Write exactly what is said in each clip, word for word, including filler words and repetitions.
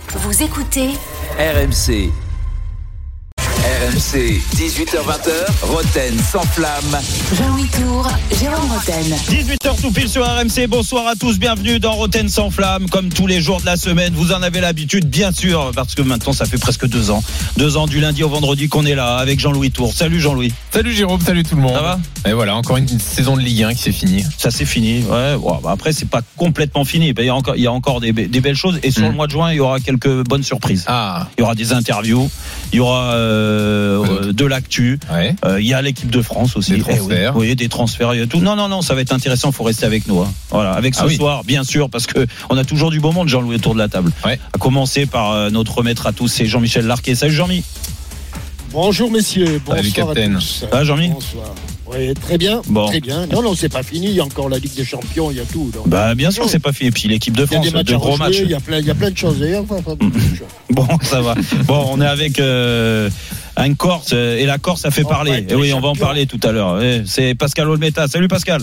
Vous écoutez R M C. R M C, dix-huit heures vingt, Roten sans flamme. Jean-Louis Tour, Jérôme Roten. dix-huit heures tout pile sur R M C. Bonsoir à tous, bienvenue dans Roten sans flamme. Comme tous les jours de la semaine, vous en avez l'habitude, bien sûr, parce que maintenant ça fait presque deux ans. Deux ans du lundi au vendredi qu'on est là avec Jean-Louis Tour. Salut Jean-Louis. Salut Jérôme, salut tout le monde. Ça va ? Et voilà, encore une saison de Ligue un qui s'est finie. Ça c'est fini. Ouais. Bon, bah après c'est pas complètement fini. Il y a encore, il y a encore des, des belles choses. Et sur mmh. le mois de juin, il y aura quelques bonnes surprises. Ah. Il y aura des interviews. Il y aura euh, de l'actu. Ouais. Euh, il y a l'équipe de France aussi. Des transferts. Eh oui, oui, des transferts. Il y a tout. Non, non, non, ça va être intéressant. Il faut rester avec nous. Hein. Voilà, avec ce ah oui. soir, bien sûr, parce que on a toujours du beau monde, Jean-Louis, autour de la table. Ouais. À commencer par euh, notre maître à tous, c'est Jean-Michel Larquet. Salut Jean-Mi. Bonjour messieurs. Bonsoir Salut, capitaine. à tous. Ah, Jean-Mi. Bonsoir. Oui, très bien, bon. très bien. Non, non, c'est pas fini. Il y a encore la Ligue des Champions, il y a tout. Donc, bah, bien sûr, c'est pas fini. Et puis l'équipe de France, de gros rejouer, matchs. Il y a plein, il y a plein de choses. Enfin, enfin, mmh. de choses. Bon, ça va. Bon, on est avec euh, un Corse et la Corse, ça fait oh, parler. Et oui, on va en parler tout à l'heure. C'est Pascal Olmeta. Salut Pascal.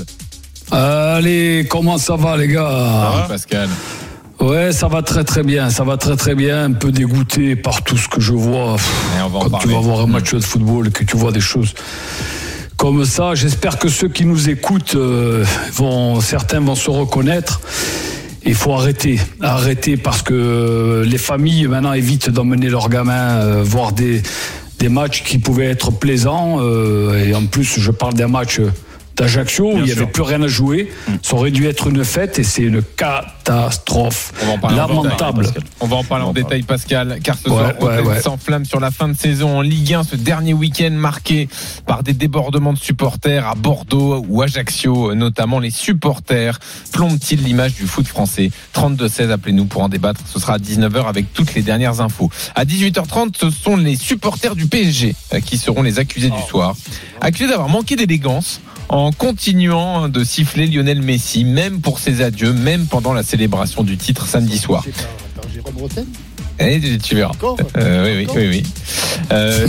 Allez, comment ça va les gars ? Ça va, Pascal. Ouais, ça va très très bien, ça va très très bien. Un peu dégoûté par tout ce que je vois. Et on va en Quand parler. tu vas voir un match de football et que tu vois des choses comme ça, j'espère que ceux qui nous écoutent euh, vont, certains vont se reconnaître. Il faut arrêter, arrêter parce que les familles maintenant évitent d'emmener leurs gamins euh, voir des des matchs qui pouvaient être plaisants. Euh, et en plus, je parle d'un match d'Ajaccio où il n'y avait plus rien à jouer. Mmh. Ça aurait dû être une fête et c'est une catastrophe lamentable. On va en parler en détail, Pascal, car ce ouais, soir, ouais, on ouais. s'enflamme sur la fin de saison en Ligue un, ce dernier week-end marqué par des débordements de supporters à Bordeaux ou Ajaccio, notamment. Les supporters plombent-ils l'image du foot français ? trente-deux seize, appelez-nous pour en débattre. Ce sera à dix-neuf heures avec toutes les dernières infos. À dix-huit heures trente, ce sont les supporters du P S G qui seront les accusés du soir. Accusés d'avoir manqué d'élégance en continuant de siffler Lionel Messi, même pour ses adieux, même pendant la célébration du titre samedi soir. C'est par, par Jérôme Roten ? Eh, tu verras. Encore euh, oui, oui, oui, oui. Euh,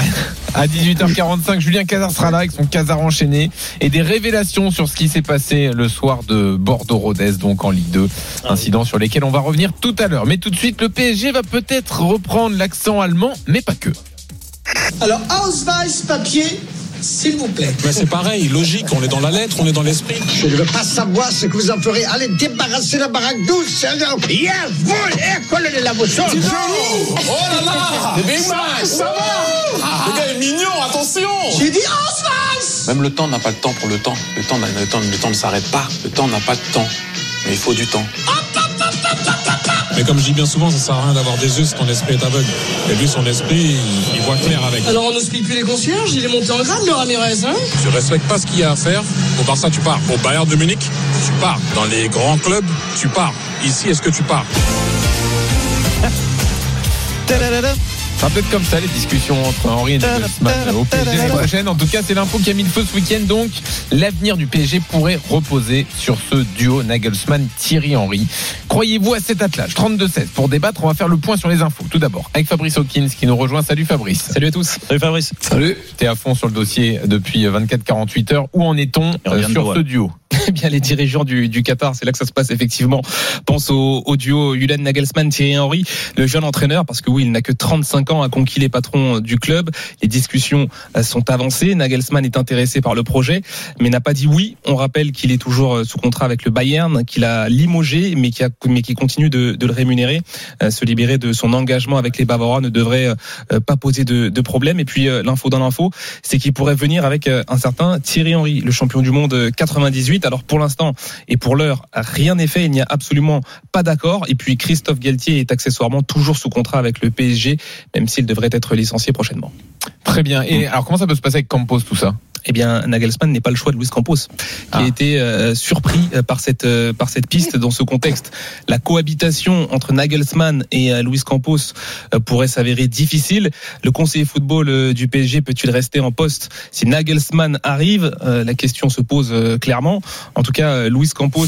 à dix-huit heures quarante-cinq, Julien Cazard sera là avec son Cazard enchaîné et des révélations sur ce qui s'est passé le soir de Bordeaux-Rodez, donc en Ligue deux. Incidents sur lesquels on va revenir tout à l'heure. Mais tout de suite, le P S G va peut-être reprendre l'accent allemand, mais pas que. Alors, Ausweis papier, s'il vous plaît. Mais c'est pareil, logique, on est dans la lettre, on est dans l'esprit. Je ne veux pas savoir ce que vous en ferez. Allez, débarrasser la baraque douce, sérieux. Yes, vous, et collez la boussole. Oh là là, Big Mac, ça va. Le gars est mignon, attention. J'ai dit Ausweis. Même le temps n'a pas le temps pour le temps. Le temps, le temps, le temps ne s'arrête pas. Le temps n'a pas de temps. Mais il faut du temps. Mais comme je dis bien souvent, ça sert à rien d'avoir des yeux si ton esprit est aveugle. Et lui, son esprit, il, il voit clair avec. Alors on ne split plus les concierges, il est monté en grade, le Ramirez, hein. Tu respectes pas ce qu'il y a à faire. Au Barça, tu pars. Au Bayern de Munich, tu pars. Dans les grands clubs, tu pars. Ici, est-ce que tu pars ? Ça sera peut-être comme ça les discussions entre Henry et Nagelsmann au P S G l'année prochaine. En tout cas, c'est l'info qui a mis le feu ce week-end. Donc, l'avenir du P S G pourrait reposer sur ce duo Nagelsmann-Thierry Henry. Croyez-vous à cet attelage ? trente-deux seize. Pour débattre, on va faire le point sur les infos. Tout d'abord, avec Fabrice Hawkins qui nous rejoint. Salut Fabrice. Salut à tous. Salut Fabrice. Salut. T'es à fond sur le dossier depuis vingt-quatre à quarante-huit heures. Où en est-on euh, sur ce duo ? Eh bien, les dirigeants du, du Qatar, c'est là que ça se passe effectivement. Pense au, au duo Julian Nagelsmann, Thierry Henry, le jeune entraîneur, parce que oui, il n'a que trente-cinq ans, a conquis les patrons du club. Les discussions sont avancées. Nagelsmann est intéressé par le projet, mais n'a pas dit oui. On rappelle qu'il est toujours sous contrat avec le Bayern, qu'il a limogé, mais qui a, mais qui continue de, de le rémunérer. Euh, se libérer de son engagement avec les Bavarois ne devrait euh, pas poser de, de problème. Et puis euh, l'info dans l'info, c'est qu'il pourrait venir avec euh, un certain Thierry Henry, le champion du monde quatre-vingt-dix-huit. Alors pour l'instant et pour l'heure, rien n'est fait, il n'y a absolument pas d'accord. Et puis Christophe Galtier est accessoirement toujours sous contrat avec le P S G, même s'il devrait être licencié prochainement. Très bien. Et alors comment ça peut se passer avec Campos, tout ça ? Eh bien, Nagelsmann n'est pas le choix de Luis Campos, qui ah. a été euh, surpris par cette euh, par cette piste dans ce contexte. La cohabitation entre Nagelsmann et euh, Luis Campos euh, pourrait s'avérer difficile. Le conseiller football euh, du P S G peut-il rester en poste si Nagelsmann arrive ? euh, La question se pose euh, clairement. En tout cas, euh, Luis Campos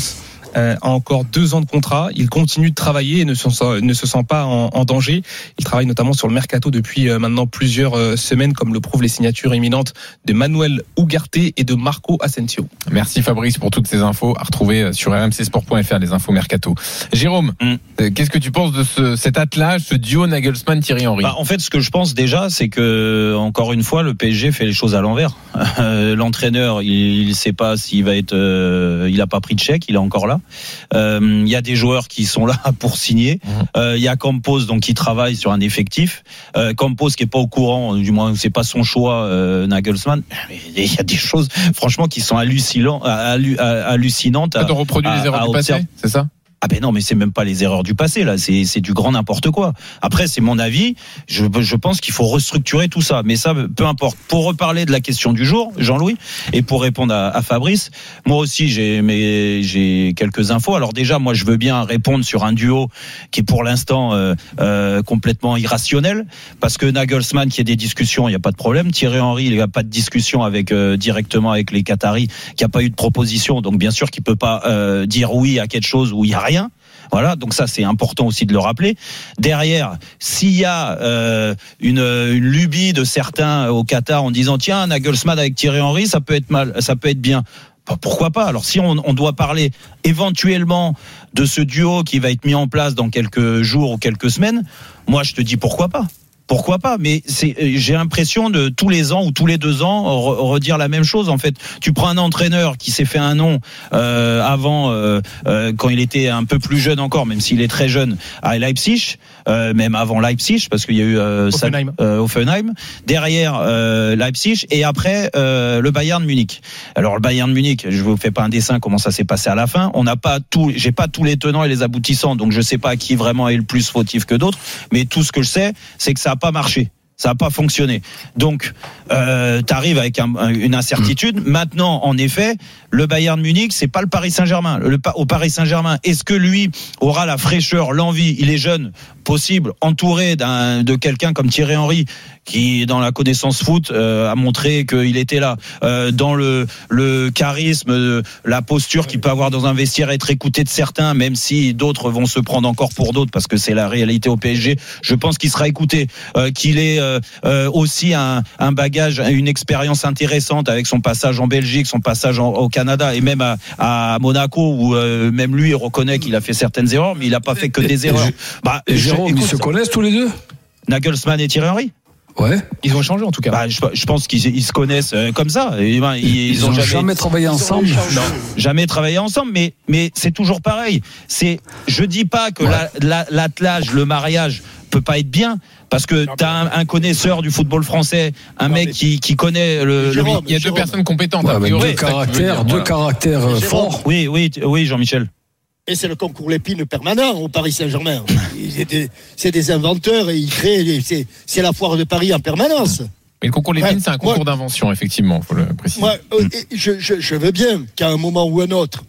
euh, a encore deux ans de contrat. Il continue de travailler et ne se sent, ne se sent pas en, en danger. Il travaille notamment sur le mercato depuis euh, maintenant plusieurs euh, semaines, comme le prouvent les signatures imminentes de Manuel Ugarte et de Marco Asensio. Merci Fabrice pour toutes ces infos à retrouver sur r m c sport point f r, les infos mercato. Jérôme, mm. euh, qu'est-ce que tu penses de ce, cet attelage, ce duo Nagelsmann-Thierry Henry? Bah, en fait, ce que je pense déjà, c'est que encore une fois, le P S G fait les choses à l'envers. Euh, l'entraîneur, il ne sait pas s'il va être, euh, il a pas pris de chèque, il est encore là. Il euh, y a des joueurs qui sont là pour signer. Il euh, y a Campos donc qui travaille sur un effectif. Euh, Campos qui est pas au courant, du moins c'est pas son choix, euh, Nagelsmann. Il y a des choses, franchement, qui sont hallucinantes. hallucinantes à, on reproduit les erreurs du passé, c'est ça? Ah ben non, mais c'est même pas les erreurs du passé là, c'est c'est du grand n'importe quoi. Après, c'est mon avis, je je pense qu'il faut restructurer tout ça, mais ça peu importe. Pour reparler de la question du jour, Jean-Louis, et pour répondre à, à Fabrice, moi aussi j'ai mais j'ai quelques infos. Alors déjà, moi je veux bien répondre sur un duo qui est pour l'instant euh, euh, complètement irrationnel, parce que Nagelsmann, qui a des discussions, il y a pas de problème. Thierry Henry, il n'y a pas de discussion avec euh, directement avec les Qataris, qui a pas eu de proposition, donc bien sûr qu'il peut pas euh, dire oui à quelque chose où il y a rien. Voilà, donc ça c'est important aussi de le rappeler. Derrière, s'il y a euh, une, une lubie de certains au Qatar en disant tiens, Nagelsmann avec Thierry Henry, ça peut être mal, ça peut être bien. Pourquoi pas? Alors si on, on doit parler éventuellement de ce duo qui va être mis en place dans quelques jours ou quelques semaines, moi je te dis pourquoi pas. Pourquoi pas? Mais c'est, j'ai l'impression de tous les ans ou tous les deux ans re- redire la même chose. En fait, tu prends un entraîneur qui s'est fait un nom euh, avant, euh, euh, quand il était un peu plus jeune encore, même s'il est très jeune, à Leipzig, euh, même avant Leipzig, parce qu'il y a eu euh, Hoffenheim. Ça, euh, Hoffenheim, derrière euh, Leipzig et après euh, le Bayern Munich. Alors le Bayern Munich, je vous fais pas un dessin comment ça s'est passé à la fin. On n'a pas tout, j'ai pas tous les tenants et les aboutissants, donc je sais pas qui vraiment est le plus fautif que d'autres. Mais tout ce que je sais, c'est que ça pas marché, ça n'a pas fonctionné. Donc, euh, tu arrives avec un, une incertitude. Maintenant, en effet, le Bayern Munich, c'est pas le Paris Saint-Germain. Le, au Paris Saint-Germain, est-ce que lui aura la fraîcheur, l'envie? Il est jeune, possible, entouré d'un, de quelqu'un comme Thierry Henry, qui, dans la connaissance foot, euh, a montré qu'il était là. Euh, dans le, le charisme, euh, la posture qu'il peut avoir dans un vestiaire, être écouté de certains, même si d'autres vont se prendre encore pour d'autres, parce que c'est la réalité au P S G. Je pense qu'il sera écouté, euh, qu'il est euh, euh, aussi un, un bagage, une expérience intéressante avec son passage en Belgique, son passage en, au Canada et même à, à Monaco, où euh, même lui reconnaît qu'il a fait certaines erreurs, mais il n'a pas fait que des erreurs. Bah, et Jérôme, écoute, ils se connaissent tous les deux, Nagelsmann et Thierry Henry? Ouais. Ils ont échangé en tout cas. Bah, je, je pense qu'ils ils se connaissent euh, comme ça. Et, ben, ils, ils ont jamais, jamais travaillé ensemble. Non, jamais travaillé ensemble. Mais mais c'est toujours pareil. C'est, je dis pas que ouais. la, la, l'attelage, le mariage peut pas être bien. Parce que tu as un, un connaisseur du football français, un non, mec qui, qui connaît le. Jérôme, le... Il y a deux personnes compétentes. Ouais, deux oui, caractères, deux voilà. caractères euh, forts. Oui, oui, oui, Jean-Michel. Et c'est le concours Lépine permanent au Paris Saint-Germain. C'est des, c'est des inventeurs et ils créent. C'est, c'est la foire de Paris en permanence. Mais le concours Lépine, ouais, c'est un concours moi, d'invention, effectivement, il faut le préciser. Moi, euh, je, je, je veux bien qu'à un moment ou un autre,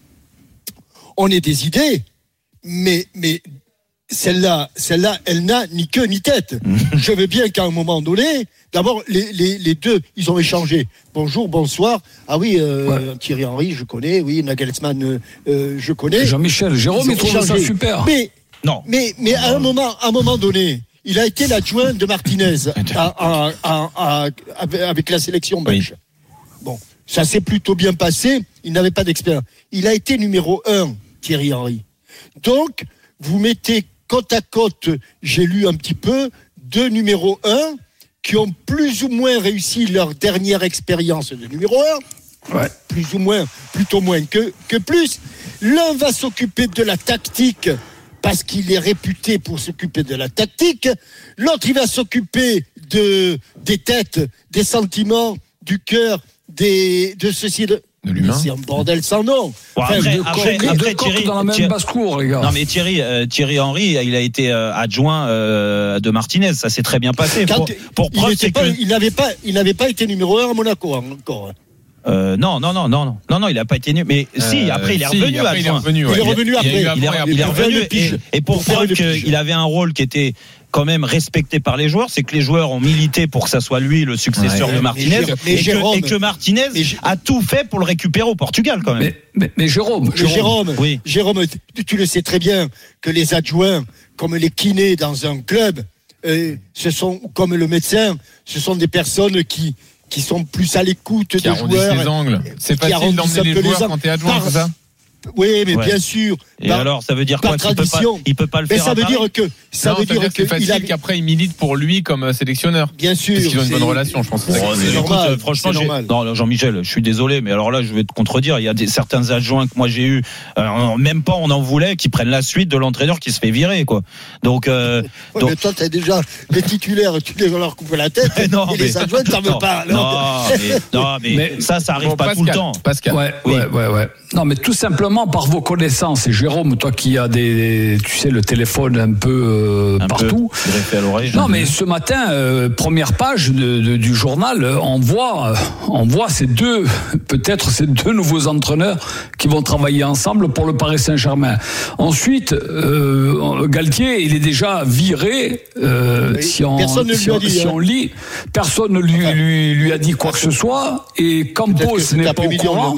on ait des idées, mais. mais Celle-là, celle-là, elle n'a ni queue ni tête. Je veux bien qu'à un moment donné, d'abord, les, les, les deux, ils ont échangé. Bonjour, bonsoir. Ah oui, euh, ouais. Thierry Henry, je connais. Oui, Nagelsmann, euh, je connais. Jean-Michel, Jérôme, il trouve ça super. Mais, non. mais, mais à un moment, à un moment donné, il a été l'adjoint de Martinez à, à, à, à, avec la sélection belge. Oui. Bon, ça s'est plutôt bien passé. Il n'avait pas d'expérience. Il a été numéro un, Thierry Henry. Donc, vous mettez côte à côte, j'ai lu un petit peu, deux numéros un qui ont plus ou moins réussi leur dernière expérience de numéro un. Ouais. Plus ou moins, plutôt moins que, que plus. L'un va s'occuper de la tactique parce qu'il est réputé pour s'occuper de la tactique. L'autre, il va s'occuper de, des têtes, des sentiments, du cœur, des, de ceci, de... de l'humain. C'est un bordel sans nom. Bon, après, enfin, après, après, après Thierry, dans la même Thierry, basse-cour, les gars. Non mais Thierry, euh, Thierry Henry, il a été euh, adjoint euh, de Martinez. Ça s'est très bien passé. Pour, pour preuve, il, c'est pas, que... il n'avait pas, il n'avait pas été numéro un à Monaco encore. Euh, non, non, non, non, non, non, non, il a pas été nul. Mais euh, si, après, il est si, revenu. après, il est revenu. Ouais. Il est revenu après. Il est, il est, il est revenu. Et, et pour preuve qu'il avait un rôle qui était quand même respecté par les joueurs, c'est que les joueurs ont milité pour que ça soit lui le successeur ouais, de Martinez, mais, mais et, Jérôme, que, et que Martinez mais, a tout fait pour le récupérer au Portugal quand même. Mais, mais, mais Jérôme, Jérôme, Jérôme, oui. Jérôme tu, tu le sais très bien que les adjoints, comme les kinés dans un club, euh, ce sont comme le médecin, ce sont des personnes qui qui sont plus à l'écoute qui des joueurs. Les angles. C'est facile d'emmener les joueurs les quand t'es adjoint, c'est ça? Oui, mais ouais. bien sûr. Et par, alors, ça veut dire quoi? Il peut pas, il peut pas le mais faire. Ça veut dire que ça non, veut ça dire dire que c'est facile a... qu'après il milite pour lui comme sélectionneur. Bien sûr. Parce qu'ils ont une bonne relation, je pense. Bon, c'est normal. Écoute, franchement, j'ai... non, Jean-Michel, je suis désolé, mais alors là, je vais te contredire. Il y a des, certains adjoints que moi j'ai eu, euh, même pas on en voulait, qui prennent la suite de l'entraîneur qui se fait virer, quoi. Donc, euh, ouais, donc... mais toi, t'as déjà les titulaires, tu les leur coupes la tête. non, et mais... les adjoints, t'en veux pas. Non, mais, non, mais, mais ça, ça arrive bon, pas Pascal, tout le temps. Pascal. Ouais, oui. ouais, ouais, ouais. Non, mais tout simplement par vos connaissances. Et Jérôme, toi qui as des, tu sais, le téléphone un peu euh, un partout. Peu greffé à l'oreille. Non, mais ce matin, euh, première page de, de, du journal, on voit, on voit ces deux, peut-être ces deux nouveaux entraîneurs qui vont travailler ensemble pour le Paris Saint-Germain. Ensuite, euh, Galtier, il est déjà viré. Euh, oui, si on, personne ne si lui on, a dit. Si hein. on lit, personne ne lui, lui, lui a dit quoi que ce soit. Et Campos n'est pas au courant.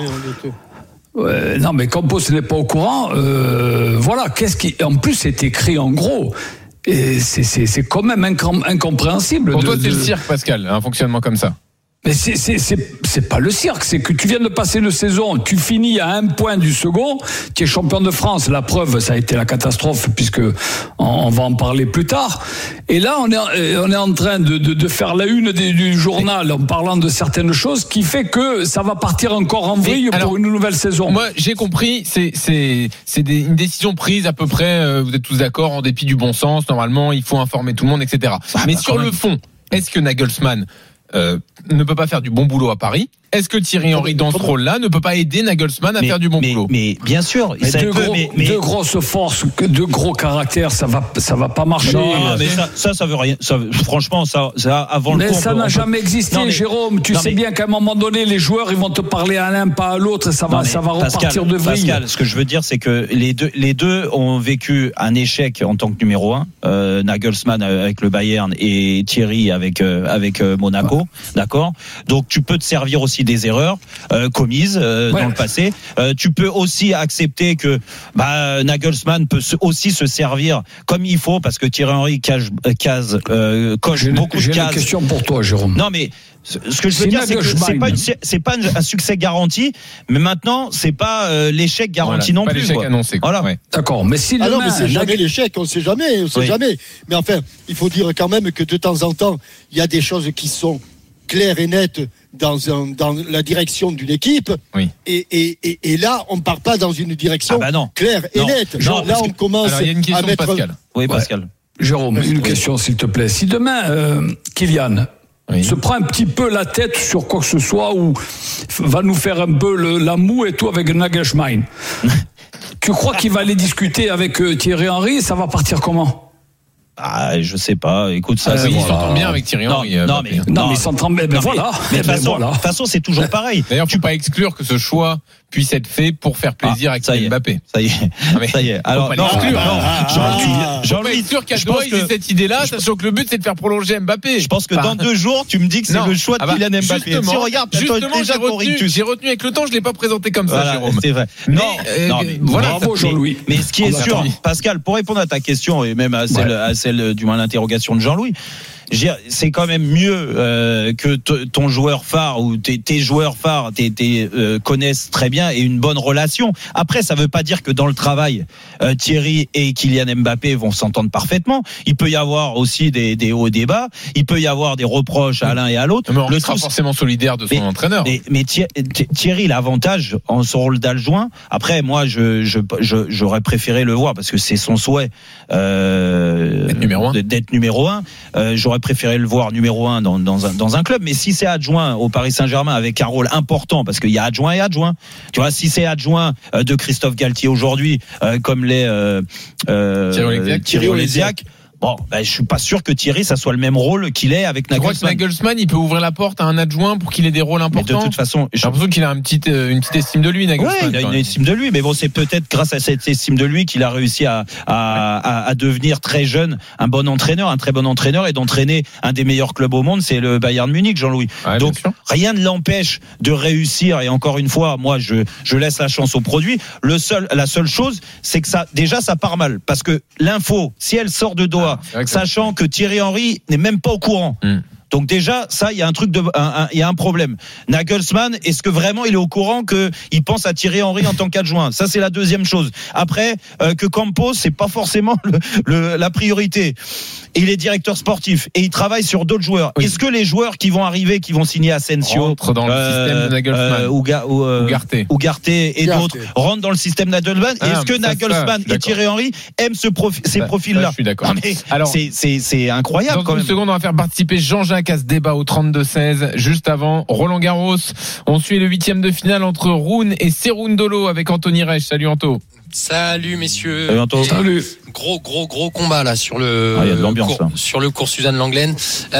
Euh, non, mais Campos n'est pas au courant. Euh, voilà, qu'est-ce qui, en plus, c'est écrit en gros. Et c'est, c'est, c'est quand même incom- incompréhensible. Pour de, toi, c'est de... le cirque, Pascal, un fonctionnement comme ça. Mais c'est, c'est, c'est, c'est pas le cirque, c'est que tu viens de passer une saison, tu finis à un point du second, tu es champion de France, la preuve, ça a été la catastrophe, puisque on, on va en parler plus tard. Et là, on est, on est en train de, de, de faire la une des, du journal en parlant de certaines choses qui fait que ça va partir encore en vrille alors, pour une nouvelle saison. Moi, j'ai compris, c'est, c'est, c'est des, une décision prise à peu près, euh, vous êtes tous d'accord, en dépit du bon sens, normalement, il faut informer tout le monde, et cetera. Ah, Mais bah, sur le fond, est-ce que Nagelsmann Euh, ne peut pas faire du bon boulot à Paris? Est-ce que Thierry Henry dans ce rôle-là ne peut pas aider Nagelsmann à mais, faire du bon mais, boulot? Mais bien sûr, mais deux, peut, gros, mais, mais... deux grosses forces, deux gros caractères, ça va, ça va pas marcher. Non, mais ça, ça, ça veut rien. Ça, franchement, ça, ça avant mais le coup. Mais ça n'a peut... jamais existé, non, mais... Jérôme. Tu non, sais mais... bien qu'à un moment donné, les joueurs, ils vont te parler à l'un, pas à l'autre, et ça va, non, ça va Pascal, repartir de vrille. Pascal, ce que je veux dire, c'est que les deux, les deux ont vécu un échec en tant que numéro un. Euh, Nagelsmann avec le Bayern et Thierry avec euh, avec euh, Monaco, ouais. D'accord. Donc tu peux te servir aussi des erreurs euh, commises euh, ouais. dans le passé. Euh, tu peux aussi accepter que bah, Nagelsmann peut se, aussi se servir comme il faut parce que Thierry Henry case, case euh, coche j'ai beaucoup une, de cases. J'ai une question pour toi, Jérôme. Non mais ce que je veux c'est dire, c'est que c'est pas, une, c'est pas un succès garanti, mais maintenant c'est pas euh, l'échec garanti voilà, non pas plus. L'échec Quoi. annoncé. Quoi. Voilà. Ouais. D'accord, mais si ah demain, non, mais c'est jamais l'échec, on sait jamais, on sait oui. jamais. Mais enfin, il faut dire quand même que de temps en temps, il y a des choses qui sont claires et nettes dans un, dans la direction d'une équipe. Oui. Et, et, et, et là, on ne part pas dans une direction ah bah non. claire et non. nette. Non, là, on que... commence Alors, il y a une question à mettre. De Pascal. Oui, Pascal. Ouais. Jérôme, une oui. question s'il te plaît. Si demain, euh, Kylian. Oui. se prend un petit peu la tête sur quoi que ce soit ou va nous faire un peu le, la moue et tout avec Nagelsmann. Tu crois qu'il va aller discuter avec euh, Thierry Henry? Ça va partir comment? Ah, je sais pas. Écoute, ça. Ah, oui, il s'entend bien avec Thierry Henry. Non, non, mais, non, non, mais il s'entend bien. Ben voilà. Mais de ben façon, voilà. façon, c'est toujours pareil. D'ailleurs, tu peux pas exclure que ce choix puisse être fait pour faire plaisir ah, à Kylian Mbappé. Ça y est. Ah, ça y est. Alors, non, exclure. Ah, ah, Jean-Louis, ah, Jean-Louis, sûr qu'à Doha, il ait cette idée-là, sachant que le but, c'est de faire prolonger Mbappé. Je pense que dans deux jours, tu me dis que c'est le choix de Kylian Mbappé. Justement, si regarde, justement, j'ai retenu, j'ai retenu avec le temps, je l'ai pas présenté comme ça, Jérôme. C'est vrai. Non, voilà. Bravo, Jean-Louis. Mais ce qui est sûr, Pascal, pour répondre à ta question et même à celle, à celle du moins l'interrogation de Jean-Louis, c'est quand même mieux euh, que t- ton joueur phare ou tes, tes joueurs phares tes, tes, euh, connaissent très bien et une bonne relation. Après, ça veut pas dire que dans le travail, euh, Thierry et Kylian Mbappé vont s'entendre parfaitement. Il peut y avoir aussi des, des hauts et des bas. Il peut y avoir des reproches à l'un et à l'autre. Mais on sera forcément solidaire de son mais, entraîneur. Mais, mais Thierry, l'avantage en son rôle d'adjoint. Après, moi, je, je, je, j'aurais préféré le voir parce que c'est son souhait euh, d'être numéro un. D'être numéro un. Euh, j'aurais préféré le voir numéro un dans, dans, un, dans un club, mais si c'est adjoint au Paris Saint-Germain avec un rôle important, parce qu'il y a adjoint et adjoint, tu vois, si c'est adjoint de Christophe Galtier aujourd'hui, euh, comme les euh, euh, Thierry Olésiac, Bon, ben, je suis pas sûr que Thierry, ça soit le même rôle qu'il est avec Je crois que Nagelsmann. Nagelsmann, il peut ouvrir la porte à un adjoint pour qu'il ait des rôles Mais importants. de toute façon, J'ai l'impression qu'il a un petit, euh, une petite estime de lui, Nagelsmann. Ouais, il a une estime de lui, mais bon, c'est peut-être grâce à cette estime de lui qu'il a réussi à, à, à, à devenir très jeune un bon entraîneur, un très bon entraîneur, et d'entraîner un des meilleurs clubs au monde, c'est le Bayern Munich, Jean-Louis. Ouais, Donc rien ne l'empêche de réussir. Et encore une fois, moi, je, je laisse la chance au produit. Le seul, la seule chose, c'est que ça, déjà, ça part mal, parce que l'info, si elle sort de Doha, ah, sachant que Thierry Henry n'est même pas au courant. Mm. Donc déjà, ça, il y a un truc de, un, un, il y a un problème. Nagelsmann, est-ce que vraiment il est au courant que il pense à Thierry Henry en tant qu'adjoint? Ça, c'est la deuxième chose. Après, euh, que Campos, c'est pas forcément le, le, la priorité. Et il est directeur sportif et il travaille sur d'autres joueurs. Oui. Est-ce que les joueurs qui vont arriver, qui vont signer Asensio, rentrent dans le euh, système de Nagelsmann, euh, ou, ou, euh, Ugarte. Ugarte et Ugarte. d'autres rentrent dans le système Nagelsmann? Ah, est-ce que ça, Nagelsmann ça, et Thierry Henry aiment ce profi- ces ça, profils-là? ça, je suis d'accord. Non, mais Alors, c'est, c'est, c'est incroyable. Dans quand une même. seconde, on va faire participer Jean-Jacques à ce débat au trente-deux seize. Juste avant, Roland Garros. On suit le huitième de finale entre Rune et Cerundolo avec Anthony Reich. Salut Anto. Salut messieurs. Salut Anto. Salut. Gros gros gros combat là sur le ah, y a de l'ambiance, cours, là. sur le cours Suzanne Langlaine.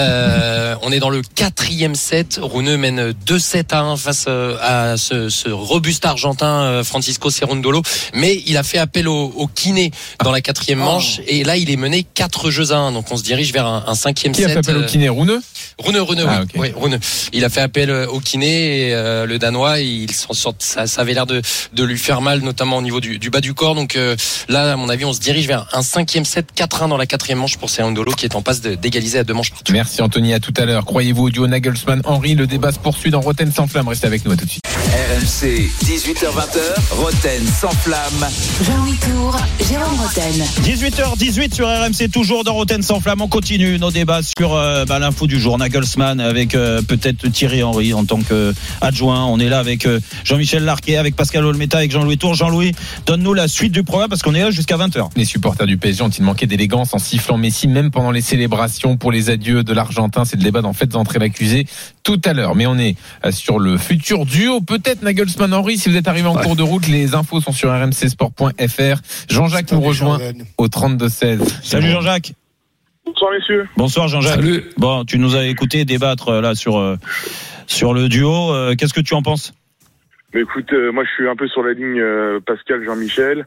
Euh, on est dans le quatrième set. Rune mène deux sept à un face à ce, ce robuste argentin Francisco Cerundolo, mais il a fait appel au, au kiné dans la quatrième manche oh. et là il est mené quatre jeux à un. Donc on se dirige vers un, un cinquième Qui set. Qui a fait appel au kiné? Rune? Rune, Rune, ah, oui. okay. oui, Rune. Il a fait appel au kiné et euh, le Danois, il s'en sort, ça, ça avait l'air de, de lui faire mal, notamment au niveau du, du bas du corps. Donc euh, là, à mon avis, on se dirige vers un cinquième set, quatre un dans la quatrième manche pour Cerundolo qui est en passe de, d'égaliser à deux manches partout. Merci Anthony, à tout à l'heure. Croyez-vous au duo Nagelsmann-Henry? Le débat se poursuit dans Roten sans flamme. Restez avec nous, à tout de suite. R M C, dix-huit heures vingt, Roten sans flamme. Jean-Louis Tour, Jérôme Roten. dix-huit heures dix-huit sur R M C, toujours dans Roten sans flamme. On continue nos débats sur euh, bah, l'info du jour. Nagelsmann avec euh, peut-être Thierry Henry en tant qu'adjoint. On est là avec euh, Jean-Michel Larquet, avec Pascal Olmeta, avec Jean-Louis Tour. Jean-Louis, donne-nous la suite du programme parce qu'on est là jusqu'à vingt heures. Les supporters du P S G ont-ils manqué d'élégance en sifflant Messi même pendant les célébrations pour les adieux de l'Argentin? C'est le débat dans Faites entrer l'accusé tout à l'heure. Mais on est sur le futur duo, peut-être Nagelsmann-Henry. Si vous êtes arrivé en ouais. cours de route, les infos sont sur r m c sport point f r. Jean-Jacques nous rejoint au trente-deux seize. Salut Jean-Jacques. Bonsoir messieurs. Bonsoir Jean-Jacques. Salut. Bon, tu nous as écouté débattre là sur euh, sur le duo. Euh, qu'est-ce que tu en penses? Mais écoute, euh, moi je suis un peu sur la ligne euh, Pascal Jean-Michel.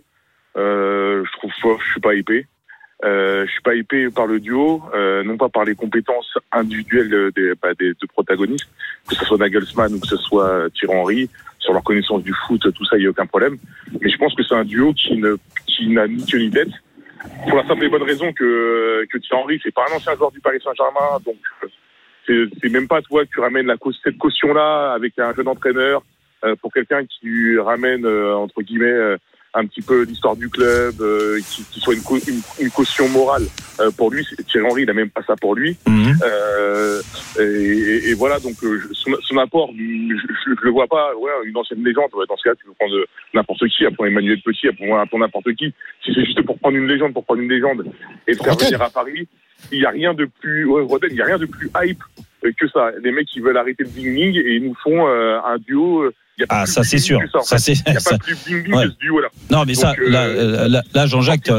Euh, je trouve fort, je suis pas hypé. Euh, je suis pas hypé par le duo, euh, non pas par les compétences individuelles des, bah, des deux protagonistes, que ce soit Nagelsmann ou que ce soit Thierry Henry, sur leur connaissance du foot, tout ça, il y a aucun problème. Mais je pense que c'est un duo qui ne qui n'a ni queue ni tête. Pour la simple et bonne raison que que Thierry Henry, c'est pas un ancien joueur du Paris Saint-Germain, donc c'est, c'est même pas toi que tu ramènes la cette caution-là avec un jeune entraîneur euh, pour quelqu'un qui ramène euh, entre guillemets euh, un petit peu l'histoire du club, euh, qui, qui soit une, une, une caution morale euh, pour lui. Thierry Henry, il a même pas ça pour lui. Mmh. Euh, et, et voilà, donc son, son apport, je, je, je le vois pas. Ouais, une ancienne légende. Ouais, dans ce cas, tu peux prendre n'importe qui, après Emmanuel Petit, après n'importe qui. Si c'est juste pour prendre une légende, pour prendre une légende et le faire venir à Paris, il y a rien de plus, ouais, Roten, il y a rien de plus hype que ça. Les mecs qui veulent arrêter le ding-ding et ils nous font euh, un duo. Euh, Ah, ça c'est sûr. Ça, ça c'est. Il n'y a ça... pas plus bing-bing ouais. que ce duo-là. Non, mais Donc, ça, euh, là, là, là, Jean-Jacques, tu,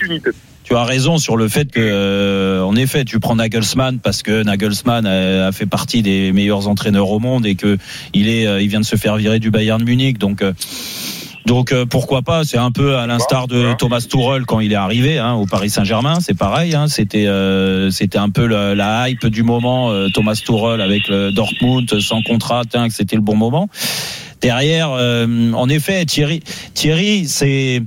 tu as raison sur le fait que, euh, en effet, tu prends Nagelsmann parce que Nagelsmann a, a fait partie des meilleurs entraîneurs au monde et que il est, euh, il vient de se faire virer du Bayern Munich. Donc. Euh, Donc euh, pourquoi pas, c'est un peu à l'instar de Thomas Tuchel quand il est arrivé hein, au Paris Saint-Germain, c'est pareil, hein, c'était euh, c'était un peu la, la hype du moment, euh, Thomas Tuchel avec le Dortmund sans contrat, hein, que c'était le bon moment. Derrière, euh, en effet, Thierry, Thierry, c'est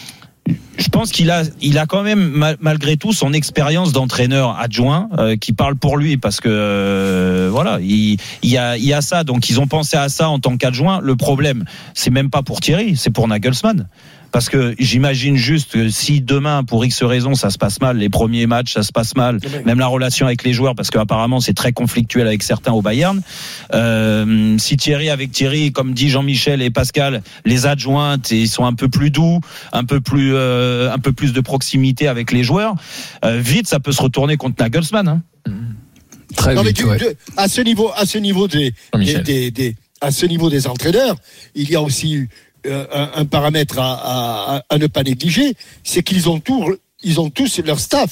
je pense qu'il a, il a quand même mal, malgré tout son expérience d'entraîneur adjoint euh, qui parle pour lui parce que euh, voilà, il, il y a, il y a ça. Donc ils ont pensé à ça en tant qu'adjoint. Le problème, c'est même pas pour Thierry, c'est pour Nagelsmann. Parce que j'imagine juste que si demain, pour X raisons, ça se passe mal, les premiers matchs, ça se passe mal, même la relation avec les joueurs, parce qu'apparemment c'est très conflictuel avec certains au Bayern. Euh, si Thierry, avec Thierry, comme dit Jean-Michel et Pascal, les adjointes, ils sont un peu plus doux, un peu plus, euh, un peu plus de proximité avec les joueurs, euh, vite ça peut se retourner contre Nagelsmann. Hein. Très non, vite, mais tu, ouais. à ce niveau, à ce niveau des, des, des, des, à ce niveau des entraîneurs, il y a aussi Euh, un, un paramètre à, à, à ne pas négliger, c'est qu'ils ont, tout, ils ont tous leur staff.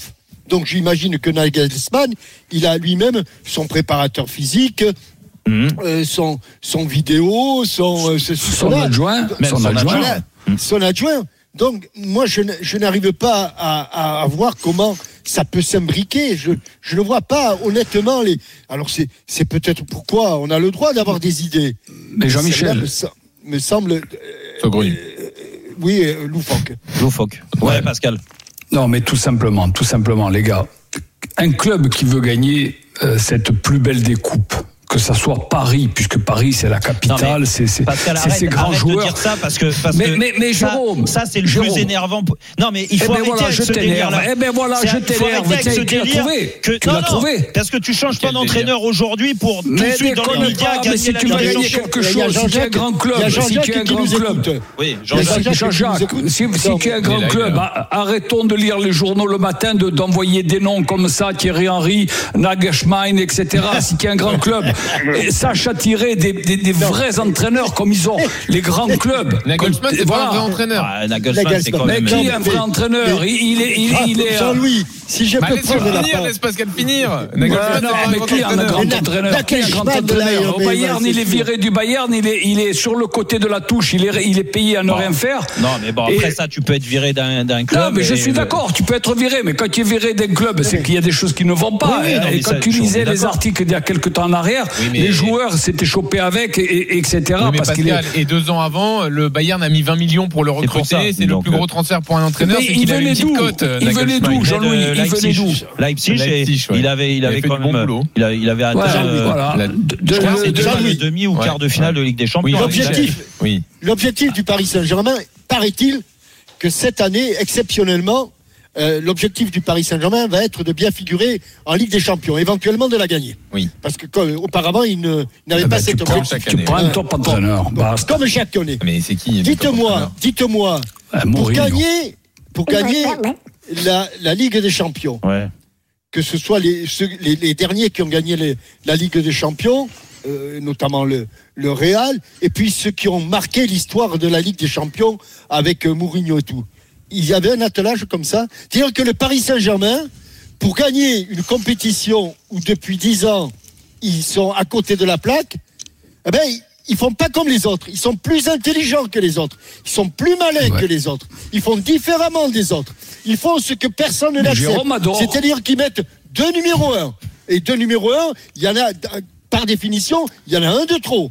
Donc j'imagine que Nagelsmann, il a lui-même son préparateur physique, mmh. euh, son, son vidéo, son, euh, ce, son adjoint, son, son adjoint. Voilà, mmh. son adjoint. Donc moi je, je n'arrive pas à, à, à voir comment ça peut s'imbriquer. Je je ne vois pas honnêtement les. Alors c'est c'est peut-être pourquoi on a le droit d'avoir des idées. Mais Jean-Michel me, me semble. Euh, euh, oui, euh, loufoque. Loufoque. Ouais, ouais, Pascal. Non, mais tout simplement, tout simplement, les gars. Un club qui veut gagner euh, cette plus belle des coupes, que ça soit Paris, puisque Paris c'est la capitale, mais c'est c'est, Pascal, c'est arrête, ces grands arrête joueurs. De dire ça parce que parce mais, que mais, mais ça, Jérôme, ça c'est le Jérôme. plus énervant. Non mais il faut eh ben arrêter voilà, avec je ce délire là. Eh ben voilà, je t'énerve. Avec ce délire que tu l'as trouvé. Parce que tu changes pas d'entraîneur aujourd'hui pour tout de suite dans les médias gagner si tu veux gagner quelque chose, si tu es un grand club, si tu es un grand club. Oui, Jean-Jacques, si tu es un grand club, arrêtons de lire les journaux le matin, d'envoyer des noms comme ça, Thierry Henry, Nagelsmann, et cetera. Si tu es un grand club, sache attirer des Des, des vrais entraîneurs comme ils ont les grands clubs. Nagelsmann, c'est voilà. pas un vrai entraîneur. Ah, Nagelsmann, c'est quand même. Mais qui est un vrai entraîneur? Mais, il, il est, il, il est. Jean-Louis, si je bah, peux laisse prendre la finir, part. laisse Pascal finir. Nagelsmann, non, mais qui est un grand entraîneur? Qui est un grand entraîneur? Au Bayern, il est viré du Bayern, il est, il est sur le côté de la touche, il est, il est payé à ne rien faire. Non, mais bon, après ça, tu peux être viré d'un, d'un club. Non, mais je suis d'accord, tu peux être viré, mais quand tu es viré d'un club, c'est qu'il y a des choses qui ne vont pas. Et quand tu lisais les articles d'il y a quelques temps en arrière, les joueurs s'étaient chopés avec, et et cetera. Oui, mais parce Pascal, qu'il est... et deux ans avant, le Bayern a mis vingt millions pour le recruter. C'est le plus gros transfert pour un entraîneur. Mais c'est il qu'il avait une petite d'où cote. Il venait d'où, Jean-Louis? Il venait d'où? Leipzig. Leipzig, il avait, il avait quand même, bon il avait, il avait atteint, ouais, voilà. la, de, de, de, de, de demi ou quart de finale de Ligue des Champions. Oui, l'objectif, oui. l'objectif du Paris Saint-Germain, paraît-il, que cette année, exceptionnellement, Euh, l'objectif du Paris Saint-Germain va être de bien figurer en Ligue des Champions, éventuellement de la gagner. Oui. Parce que comme, auparavant, il ne, il n'avait ah pas ben, cet objectif. Tu prends un top entraîneur. Bon, comme chaque année. Mais c'est qui? Dites-moi, dites-moi, ah, pour gagner, pour gagner la, la Ligue des Champions, ouais. que ce soit les, ceux, les, les derniers qui ont gagné les, la Ligue des Champions, euh, notamment le, le Real, et puis ceux qui ont marqué l'histoire de la Ligue des Champions avec euh, Mourinho et tout. Il y avait un attelage comme ça. C'est-à-dire que le Paris Saint-Germain, pour gagner une compétition où depuis dix ans, ils sont à côté de la plaque, eh ben, ils font pas comme les autres. Ils sont plus intelligents que les autres. Ils sont plus malins ouais. que les autres. Ils font différemment des autres. Ils font ce que personne ne l'accepte. C'est-à-dire qu'ils mettent deux numéros un. Et deux numéros un, il y en a, par définition, il y en a un de trop.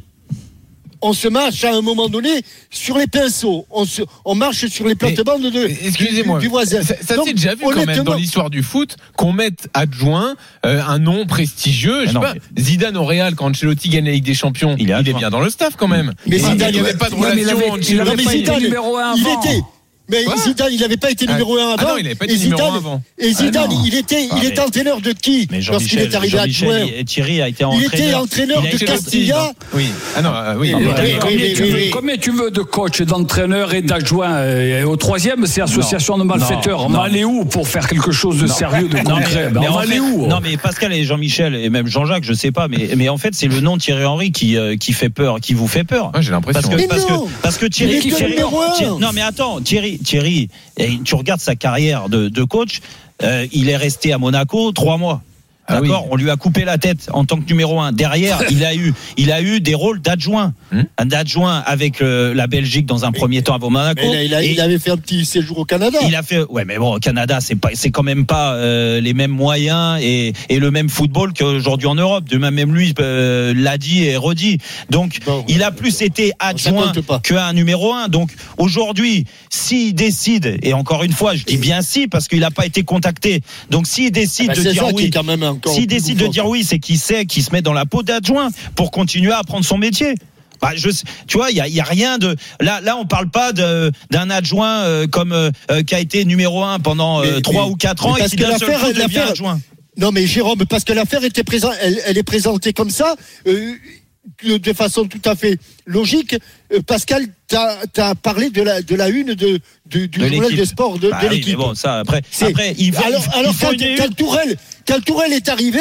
On se marche à un moment donné sur les pinceaux. On, se, on marche sur les plates-bandes de, excusez-moi, du, du voisin. Ça, ça s'est déjà vu quand même dans l'histoire du foot qu'on mette adjoint euh, un nom prestigieux. Je sais non, pas, mais... Zidane au Real, quand Ancelotti gagne la Ligue des Champions, il est, il est bien dans le staff quand même. Mais il Zidane, n'y avait pas de relation. Il avait pas été numéro un. Il était. Mais Quoi Zidane, il n'avait pas été numéro un avant. Ah non, il n'avait pas été numéro un avant. Et Zidane, ah il était, ah il était entraîneur de qui lorsqu'il est arrivé à adjoint? Thierry a été entraîneur. Il était entraîneur de Castilla. Oui. Ah non, euh, oui. Ah, oui, combien, oui, tu oui, veux, oui. combien tu veux de coach, d'entraîneur et d'adjoint? euh, Au troisième, c'est association non, de malfaiteurs. Non, on va aller où pour faire quelque chose de non. sérieux, de concret? Ben, on va aller où? Non, mais Pascal et Jean-Michel et même Jean-Jacques, je sais pas, mais mais en fait, c'est le nom Thierry Henry qui qui fait peur, qui vous fait peur. J'ai l'impression. Parce que parce que parce que Thierry, non mais attends, Thierry, Thierry. Et tu regardes sa carrière de, de coach, euh, il est resté à Monaco trois mois. Ah d'accord, oui. On lui a coupé la tête en tant que numéro un. Derrière, il a eu, il a eu des rôles d'adjoint, hum? d'adjoint avec euh, la Belgique dans un premier temps avant Monaco. Mais il, a, il avait fait un petit séjour au Canada. Il a fait, ouais, mais bon, au Canada, c'est pas, c'est quand même pas euh, les mêmes moyens et, et le même football qu'aujourd'hui en Europe. De même, même lui euh, l'a dit et redit. Donc, bon, il a plus été adjoint qu'un numéro un. Donc, aujourd'hui, s'il décide, et encore une fois, je dis bien si, parce qu'il n'a pas été contacté. Donc, s'il décide ah bah, de dire oui, quand même un S'il décide de dire oui, c'est qu'il sait qu'il se met dans la peau d'adjoint pour continuer à apprendre son métier. Bah, je, tu vois, il y a, y a rien de là. Là, on parle pas de, d'un adjoint euh, comme euh, qui a été numéro un pendant euh, trois ou quatre ans et qui d'un seul coup devient adjoint. Non, mais Jérôme, parce que l'affaire était présente, elle, elle est présentée comme ça. Euh, de façon tout à fait logique. Pascal, t'as, t'as parlé de la, de la une de, de, du de journal de sport de, bah de oui, l'équipe. Bon, ça, après, après, il va, alors, il, alors il quand, quand Tourelle, quand Tourelle est arrivé,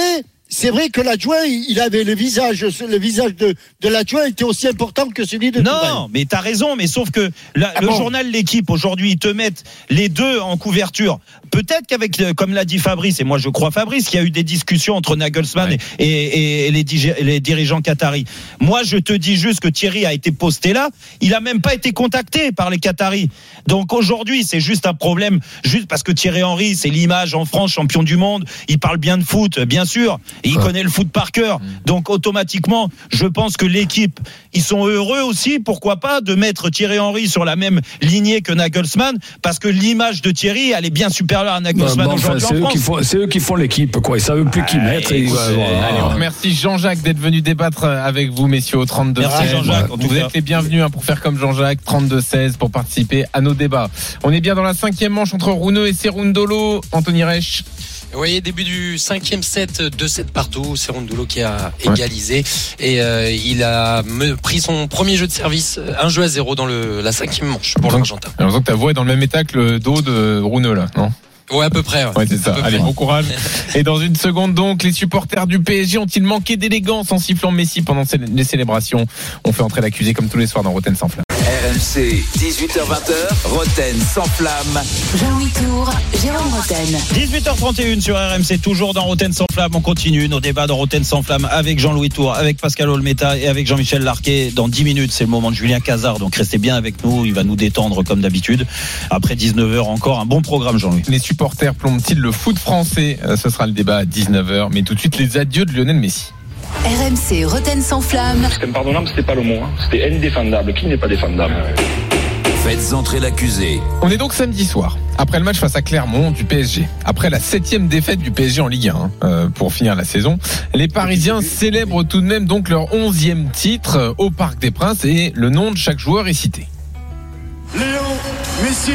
c'est vrai que l'adjoint, il avait le visage, le visage de, de l'adjoint était aussi important que celui de Tourelle. Non, mais t'as raison, mais sauf que la, ah le bon. journal L'équipe aujourd'hui, ils te mettent les deux en couverture. Peut-être qu'avec, comme l'a dit Fabrice, et moi je crois Fabrice, qu'il y a eu des discussions entre Nagelsmann ouais. et, et, et les, les dirigeants qataris. Moi, je te dis juste que Thierry a été posté là, il a même pas été contacté par les Qataris. Donc aujourd'hui, c'est juste un problème, juste parce que Thierry Henry, c'est l'image en France, champion du monde, il parle bien de foot, bien sûr. Et il connaît le foot par cœur. Donc automatiquement, je pense que l'équipe, ils sont heureux aussi, pourquoi pas, de mettre Thierry Henry sur la même lignée que Nagelsmann, parce que l'image de Thierry, elle est bien supérieure à Nagelsmann bah, bon, aujourd'hui enfin, en France. Eux font, c'est eux qui font l'équipe, quoi. Ils savent plus qui ah, mettre. Et, voilà. Allez, on remercie Jean-Jacques d'être venu débattre avec vous, messieurs, au trente-deux seize. Merci Jean-Jacques. Vous êtes les bienvenus hein, pour faire comme Jean-Jacques, trente-deux seize, pour participer à nos débats. On est bien dans la cinquième manche entre Runeux et Cerundolo. Anthony Reich. Oui, début du cinquième set, deux sept partout. Cerundolo qui a égalisé ouais. et euh, il a me, pris son premier jeu de service, un jeu à zéro dans le, la cinquième manche pour l'Argentin. J'ai l'impression que ta voix est dans le même état que le dos de Runeux là, non ? Ouais, à peu près. Ouais, ouais c'est ça. Allez, près. Bon courage. Et dans une seconde, donc, les supporters du P S G ont-ils manqué d'élégance en sifflant Messi pendant les célébrations ? On fait entrer l'accusé comme tous les soirs dans Roten sans flamme. R M C, dix-huit heures vingt, Roten sans flamme. Jean-Louis Tour, Jérôme Roten. dix-huit heures trente et une sur R M C, toujours dans Roten sans flamme. On continue nos débats dans Roten sans flamme avec Jean-Louis Tour, avec Pascal Olmeta et avec Jean-Michel Larquet. Dans dix minutes, c'est le moment de Julien Cazard. Donc restez bien avec nous, il va nous détendre comme d'habitude. Après dix-neuf heures encore, un bon programme, Jean-Louis. Les supporters plombent-ils le foot français ? Ce sera le débat à dix-neuf heures. Mais tout de suite, les adieux de Lionel Messi. R M C Roten sans flamme. C'était impardonnable, c'était pas le mot. Hein. C'était indéfendable. Qui n'est pas défendable ? Faites entrer l'accusé. On est donc samedi soir, après le match face à Clermont du P S G. Après la septième défaite du P S G en Ligue un, hein, euh, pour finir la saison, les Parisiens célèbrent tout de même donc leur onzième titre au Parc des Princes et le nom de chaque joueur est cité. Léo Messi.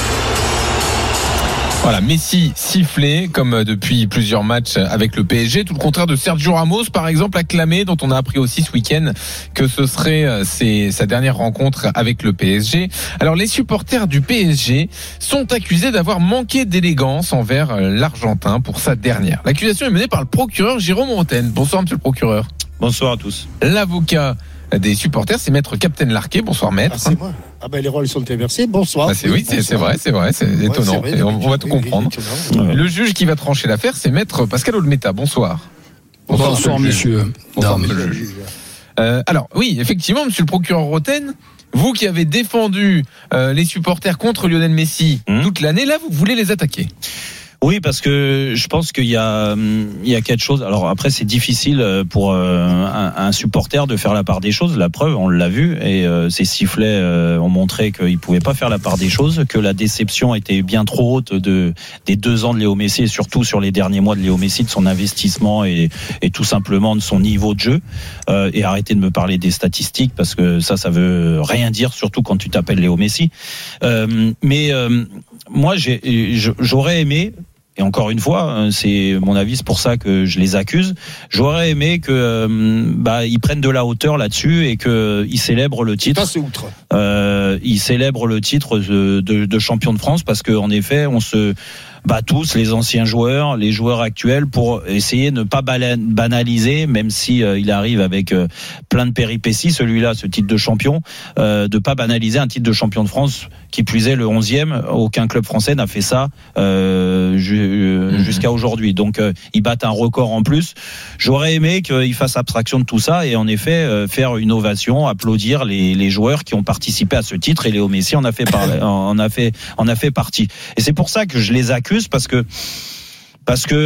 Voilà, Messi sifflé comme depuis plusieurs matchs avec le P S G, tout le contraire de Sergio Ramos par exemple, acclamé, dont on a appris aussi ce week-end que ce serait ses, sa dernière rencontre avec le P S G. Alors les supporters du P S G sont accusés d'avoir manqué d'élégance envers l'Argentin pour sa dernière. L'accusation est menée par le procureur Jérôme Roten. Bonsoir monsieur le procureur. Bonsoir à tous. L'avocat des supporters, c'est maître Captain Larquet. Bonsoir maître. Ah, c'est moi. Ah ben les rôles sont inversés. Bonsoir. Ah, c'est, oui, c'est, c'est vrai, c'est vrai, c'est ouais, étonnant. C'est vrai, on, on va tout comprendre. Ouais. Le juge qui va trancher l'affaire, c'est maître Pascal Olmeta. Bonsoir. Bonsoir, Bonsoir monsieur. Bonsoir, monsieur le juge. Euh, alors oui, effectivement, monsieur le procureur Roten, vous qui avez défendu euh, les supporters contre Lionel Messi mmh. toute l'année, là, vous voulez les attaquer. Oui, parce que je pense qu'il y a, il y a quelque chose. Alors après, c'est difficile pour un, un supporter de faire la part des choses. La preuve, on l'a vu, et euh, ces sifflets euh, ont montré qu'il pouvait pas faire la part des choses, que la déception était bien trop haute de des deux ans de Léo Messi, et surtout sur les derniers mois de Léo Messi, de son investissement et, et tout simplement de son niveau de jeu. Euh, et arrêtez de me parler des statistiques, parce que ça, ça veut rien dire, surtout quand tu t'appelles Léo Messi. Euh, mais euh, moi, j'ai, j'aurais aimé. Et encore une fois, c'est mon avis, c'est pour ça que je les accuse. J'aurais aimé que bah ils prennent de la hauteur là-dessus et que ils célèbrent le titre. Ça, c'est outre. Euh, ils célèbrent le titre de, de, de champion de France, parce que en effet, on se bat tous, les anciens joueurs, les joueurs actuels, pour essayer de ne pas banaliser, même si euh, il arrive avec euh, plein de péripéties, celui-là, ce titre de champion, euh, de pas banaliser un titre de champion de France, qui plus est le onzième. Aucun club français n'a fait ça euh, ju- mmh. jusqu'à aujourd'hui. Donc euh, ils battent un record en plus. J'aurais aimé qu'ils fassent abstraction de tout ça et en effet euh, faire une ovation, applaudir les, les joueurs qui ont participé à ce titre, et Léo Messi en a fait par, en a fait en a fait partie. Et c'est pour ça que je les accuse, parce que parce que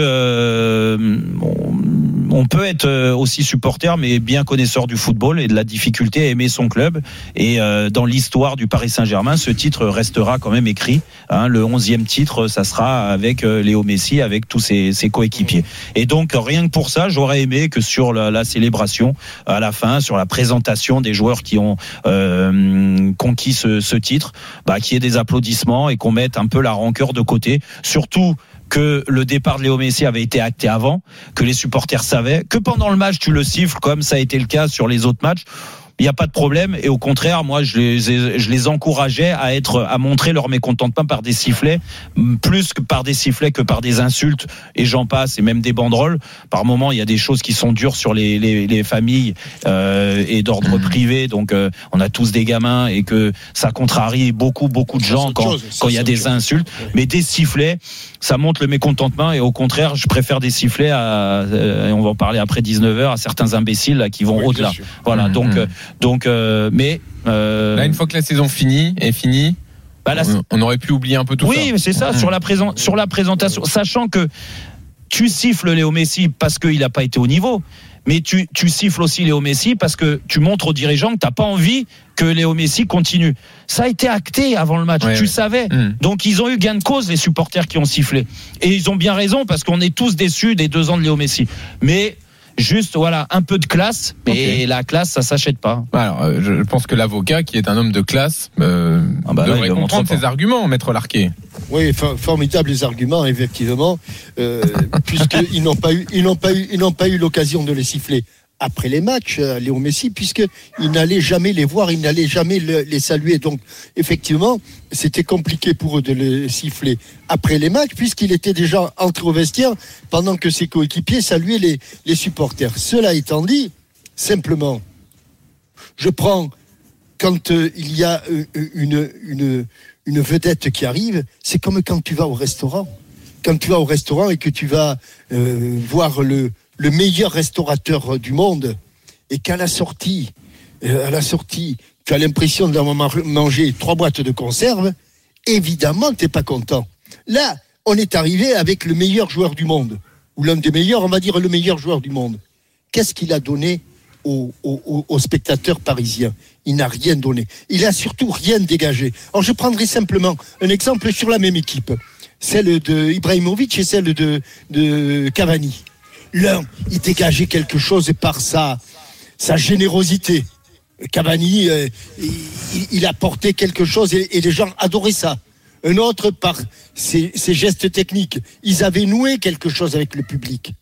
euh, on, on peut être aussi supporter mais bien connaisseur du football et de la difficulté à aimer son club, et euh, dans l'histoire du Paris Saint-Germain, ce titre restera quand même écrit, hein, le onzième titre, ça sera avec euh, Léo Messi, avec tous ses, ses coéquipiers, et donc rien que pour ça, j'aurais aimé que sur la, la célébration à la fin, sur la présentation des joueurs qui ont euh, conquis ce, ce titre, bah, qu'il y ait des applaudissements et qu'on mette un peu la rancœur de côté, surtout que le départ de Léo Messi avait été acté avant, que les supporters savaient, que pendant le match tu le siffles comme ça a été le cas sur les autres matchs. il n'y a pas de problème. Et au contraire, moi, je les, ai, je les encourageais à être, à montrer leur mécontentement par des sifflets, plus que par des sifflets que par des insultes. Et j'en passe, et même des banderoles. Par moment, il y a des choses qui sont dures sur les, les, les familles euh, et d'ordre mmh. privé. Donc, euh, on a tous des gamins et que ça contrarie beaucoup, beaucoup de gens quand, quand il y a des insultes. Mais des sifflets, ça montre le mécontentement. Et au contraire, je préfère des sifflets à, euh, et on va en parler après dix-neuf heures, à certains imbéciles là, qui vont oui, au-delà. Voilà. Mmh. Donc, euh, donc, euh, mais euh, là, une fois que la saison finie est finie, bah, là, on, on aurait pu oublier un peu tout oui, ça. Oui, mais c'est ça. Mmh. Sur la présent, sur la présentation, sachant que tu siffles Léo Messi parce qu'il n'a pas été au niveau. Mais tu, tu siffles aussi Léo Messi parce que tu montres aux dirigeants que tu n'as pas envie que Léo Messi continue. Ça a été acté avant le match, ouais, tu ouais. savais. Mmh. Donc ils ont eu gain de cause, les supporters qui ont sifflé. Et ils ont bien raison parce qu'on est tous déçus des deux ans de Léo Messi. Mais juste, voilà, un peu de classe. Et okay. la classe, ça s'achète pas. Alors, euh, je pense que l'avocat, qui est un homme de classe, euh, ah bah devrait là, comprendre ses arguments, Maître Larquet. Oui, for- formidables arguments, effectivement, euh, puisqu'ils n'ont pas eu, ils n'ont pas eu, ils n'ont pas eu l'occasion de les siffler après les matchs, euh, Léo Messi, puisqu'ils n'allaient jamais les voir, ils n'allaient jamais le, les saluer. Donc, effectivement, c'était compliqué pour eux de les siffler après les matchs, puisqu'il était déjà entré au vestiaire pendant que ses coéquipiers saluaient les, les supporters. Cela étant dit, simplement, je prends, quand euh, il y a euh, une, une, une vedette qui arrive, c'est comme quand tu vas au restaurant. Quand tu vas au restaurant et que tu vas euh, voir le, le meilleur restaurateur du monde, et qu'à la sortie, euh, à la sortie, tu as l'impression d'avoir mangé trois boîtes de conserve, évidemment, tu n'es pas content. Là, on est arrivé avec le meilleur joueur du monde, ou l'un des meilleurs, on va dire le meilleur joueur du monde. Qu'est-ce qu'il a donné aux, aux, aux spectateurs parisiens? Il n'a rien donné. Il n'a surtout rien dégagé. Alors, je prendrai simplement un exemple sur la même équipe, celle de Ibrahimovic et celle de, de Cavani. L'un, il dégageait quelque chose par sa, sa générosité. Cavani, euh, il, il apportait quelque chose et, et les gens adoraient ça. Un autre, par ses, ses gestes techniques. Ils avaient noué quelque chose avec le public.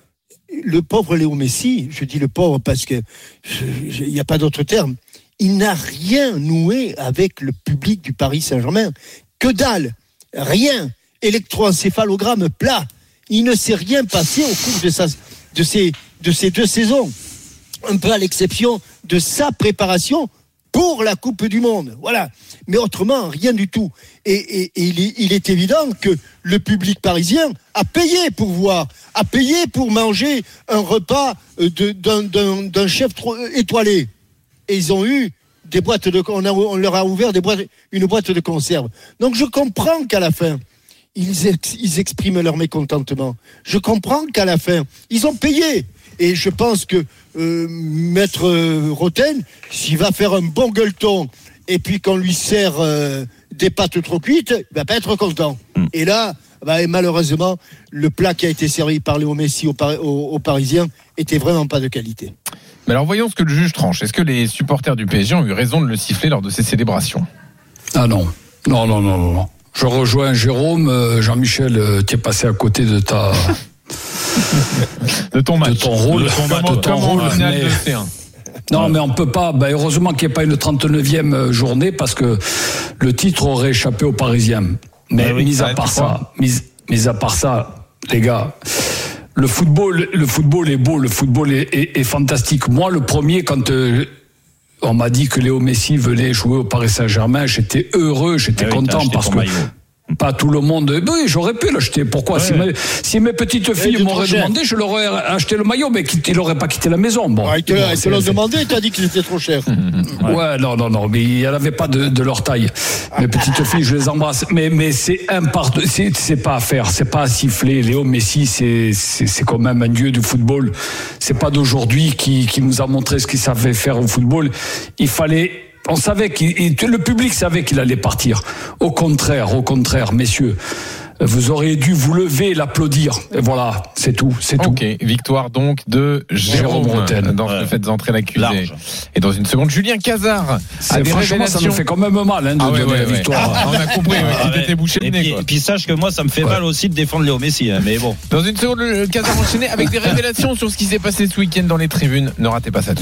Le pauvre Léo Messi, je dis le pauvre parce que il n'y a pas d'autre terme, il n'a rien noué avec le public du Paris Saint-Germain. Que dalle, rien. Électroencéphalogramme plat. Il ne s'est rien passé au cours de, sa, de, ces, de ces deux saisons. Un peu à l'exception de sa préparation pour la Coupe du Monde. Voilà. Mais autrement, rien du tout. Et, et, et il, est, il est évident que le public parisien a payé pour voir, a payé pour manger un repas de, d'un, d'un, d'un chef étoilé. Et ils ont eu des boîtes de, on, a, on leur a ouvert des boîtes, une boîte de conserve. Donc je comprends qu'à la fin, Ils, ex, ils expriment leur mécontentement. Je comprends qu'à la fin, ils ont payé. Et je pense que euh, Maître euh, Roten, s'il va faire un bon gueuleton et puis qu'on lui sert euh, des pâtes trop cuites, il va pas être content. Mm. Et là, bah, malheureusement, le plat qui a été servi par Léo Messi aux, aux, aux Parisiens était vraiment pas de qualité. Mais alors voyons ce que le juge tranche. Est-ce que les supporters du P S G ont eu raison de le siffler lors de ces célébrations? Ah non, non, non, non, non. Je rejoins Jérôme. Jean-Michel, tu es passé à côté de ta de ton match, de ton rôle, de ton, de ton rôle. Mais... Non, mais on peut pas. Ben heureusement qu'il n'y ait pas une trente-neuvième journée parce que le titre aurait échappé aux Parisiens. Mais ah oui, mis à part ça, mis, mis à part ça, les gars, le football, le football est beau, le football est, est, est fantastique. Moi, le premier, quand euh, on m'a dit que Léo Messi venait jouer au Paris Saint-Germain, j'étais heureux, j'étais oui, content parce que maillot. Pas tout le monde. Oui, j'aurais pu l'acheter. Pourquoi ouais. si, mes, si mes petites filles ouais, m'auraient demandé, je leur aurais acheté le maillot, mais ils n'auraient pas quitté la maison. Bon, ouais, bon, ils te l'ont demandé, tu as dit qu'il était trop cher. ouais. ouais, non, non, non, mais il n'y en avait pas de, de leur taille. Mes petites filles, je les embrasse. Mais, mais c'est impart... c'est, c'est pas à faire, c'est pas à siffler. Léo Messi, c'est, c'est, c'est quand même un dieu du football. C'est pas d'aujourd'hui qui, qui nous a montré ce qu'il savait faire au football. Il fallait. On savait qu'il, le public savait qu'il allait partir. Au contraire, au contraire, messieurs, vous auriez dû vous lever et l'applaudir. Et voilà, c'est tout, c'est tout. Ok, victoire donc de Jérôme Roten. Dans ouais. Faites entrer l'accusé. Large. Et dans une seconde, Julien Cazard. C'est, franchement, ça me fait quand même mal hein, de ah ouais, donner ouais, la ouais. victoire. Ah, on a compris ouais, ah, qu'il était bouché le nez. Et puis sache que moi, ça me fait ouais. mal aussi de défendre Léo Messi. Hein, mais bon. Dans une seconde, le Cazard enchaîné avec des révélations sur ce qui s'est passé ce week-end dans les tribunes. Ne ratez pas ça tout de suite.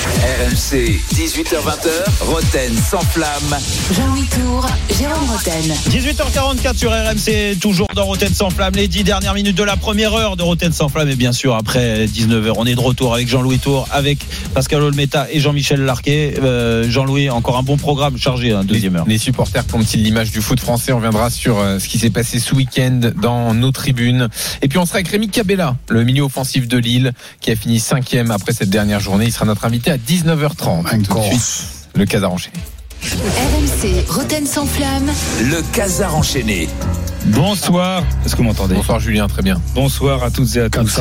R M C, dix-huit heures vingt, Roten sans flamme. Jean-Louis Tour, Jérôme Roten. dix-huit heures quarante-quatre sur R M C, toujours dans Roten sans flamme. Les dix dernières minutes de la première heure de Roten sans flamme. Et bien sûr, après dix-neuf heures, on est de retour avec Jean-Louis Tour, avec Pascal Olmeta et Jean-Michel Larquet. Euh, Jean-Louis, encore un bon programme chargé, hein, deuxième heure. Les supporters font-ils l'image du foot français? On reviendra sur euh, ce qui s'est passé ce week-end dans nos tribunes. Et puis on sera avec Rémi Cabella, le milieu offensif de Lille, qui a fini cinquième après cette dernière journée. Il sera notre invité à dix-neuf heures trente. Encore. Le Casar enchaîné. R M C, Roten sans flamme. Le Casar enchaîné. Bonsoir. Est-ce que vous m'entendez? Bonsoir Julien, très bien. Bonsoir à toutes et à tous.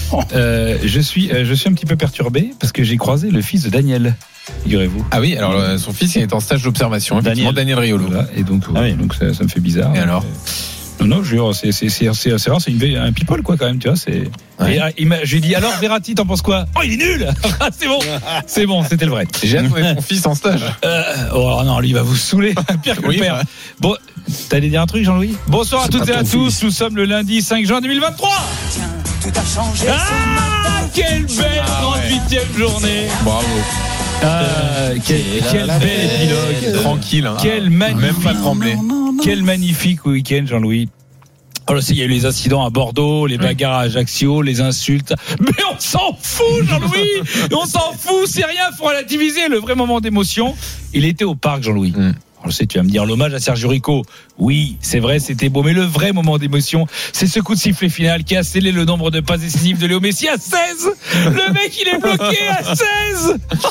Euh, je suis, euh, je suis un petit peu perturbé parce que j'ai croisé le fils de Daniel. Figurez-vous. Ah oui, alors euh, son fils il est en stage d'observation. Daniel, Daniel Riolo. Voilà, et donc, ah oui. donc ça, ça me fait bizarre. Et alors? Non, non, je jure, c'est, c'est, c'est, c'est, c'est rare, c'est une, un people, quoi, quand même, tu vois, c'est. Ouais. Et, il m'a, je lui ai dit, alors, Verratti, t'en penses quoi? Oh, il est nul! C'est bon! C'est bon, c'était le vrai. J'ai hâte de trouver mon fils en stage. Euh, oh non, lui, il va vous saouler. Pire que oui, le père. Bah. Bon, t'allais dire un truc, Jean-Louis? Bonsoir c'est à toutes et à tous. Fils. Nous sommes le lundi cinq juin deux mille vingt-trois. Tiens, tout a changé. Ah, quelle belle trente-huitième ah, ouais. journée. Bravo. Ah, quel, quel bel épilogue. Tranquille, hein. Quel magnifique. Même pas tremblé. Quel magnifique week-end, Jean-Louis. Alors, il y a eu les incidents à Bordeaux, les bagarres à Ajaccio, les insultes. Mais on s'en fout, Jean-Louis! On s'en fout, c'est rien, faut relativiser. Le vrai moment d'émotion, il était au parc, Jean-Louis. Mm. Alors, je sais, tu vas me dire l'hommage à Sergio Rico. Oui, c'est vrai, c'était beau. Mais le vrai moment d'émotion, c'est ce coup de sifflet final qui a scellé le nombre de passes décisives de Léo Messi à seize. Le mec, il est bloqué à seize.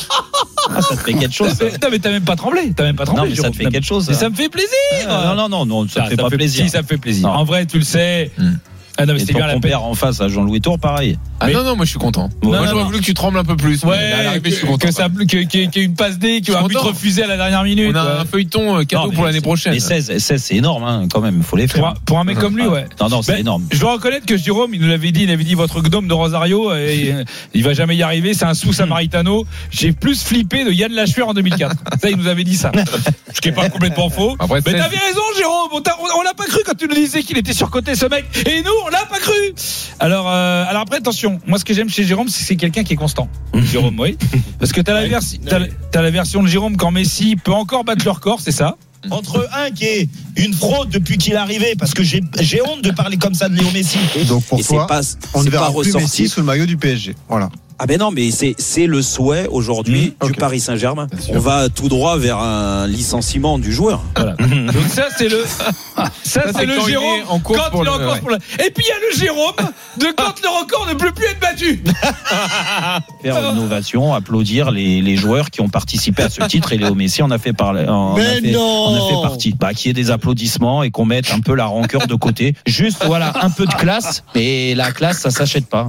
Ah, ça te fait quelque chose. Non, mais t'as même pas tremblé. T'as même pas tremblé. Non, mais ça te fait quelque chose. Mais ça me fait plaisir. Ah, non, non, non, non, ça te fait pas plaisir. Si, ça me fait plaisir. En vrai, tu le sais. Mm. Ah non, mais c'était bien la paire en face à Jean-Louis Tour, pareil. Ah mais... non, non, moi je suis content. Non, moi non, j'aurais non. voulu que tu trembles un peu plus. Ouais, mais que, je suis content, que ça, qu'il y ait une passe D, qu'il y ait un but refusé à la dernière minute. On a ouais. un feuilleton cadeau non, pour l'année prochaine. Mais seize, seize, c'est énorme, hein, quand même, il faut les faire. Pour un, pour un mec comme lui, ouais. Non, non, c'est ben, énorme. Je dois reconnaître que Jérôme, il nous l'avait dit, il avait dit votre gnome de Rosario, et il va jamais y arriver, c'est un sous-samaritano. J'ai plus flippé de Yann Lachuer en deux mille quatre. Ça, il nous avait dit ça. Ce qui est pas complètement faux. Après, mais t'avais raison, Jérôme. On, on, on l'a pas cru quand tu nous disais qu'il était surcoté, ce mec. Et nous, on l'a pas cru. Alors, euh, alors après, attention. Moi, ce que j'aime chez Jérôme, c'est que c'est quelqu'un qui est constant. Jérôme, oui. Parce que t'as la, versi- t'as, t'as la version de Jérôme quand Messi peut encore battre le record, c'est ça? Entre un qui est une fraude depuis qu'il est arrivé, parce que j'ai, j'ai honte de parler comme ça de Léo Messi. Donc pour et toi, pas, on ne verra plus Messi sous le maillot du P S G. Voilà. Ah ben non, mais c'est c'est le souhait aujourd'hui mmh, okay. du Paris Saint-Germain. On va tout droit vers un licenciement du joueur. Voilà. Donc ça c'est le ça, ça c'est, c'est le Jérôme en cours quand il est en course pour le... Et puis il y a le Jérôme de quand le record ne peut plus être battu. Faire une innovation, applaudir les les joueurs qui ont participé à ce titre et Léo Messi en a fait parler. En mais a fait, non. On a fait partie. Bah qu'il y ait des applaudissements et qu'on mette un peu la rancœur de côté. Juste voilà un peu de classe. Mais la classe ça s'achète pas.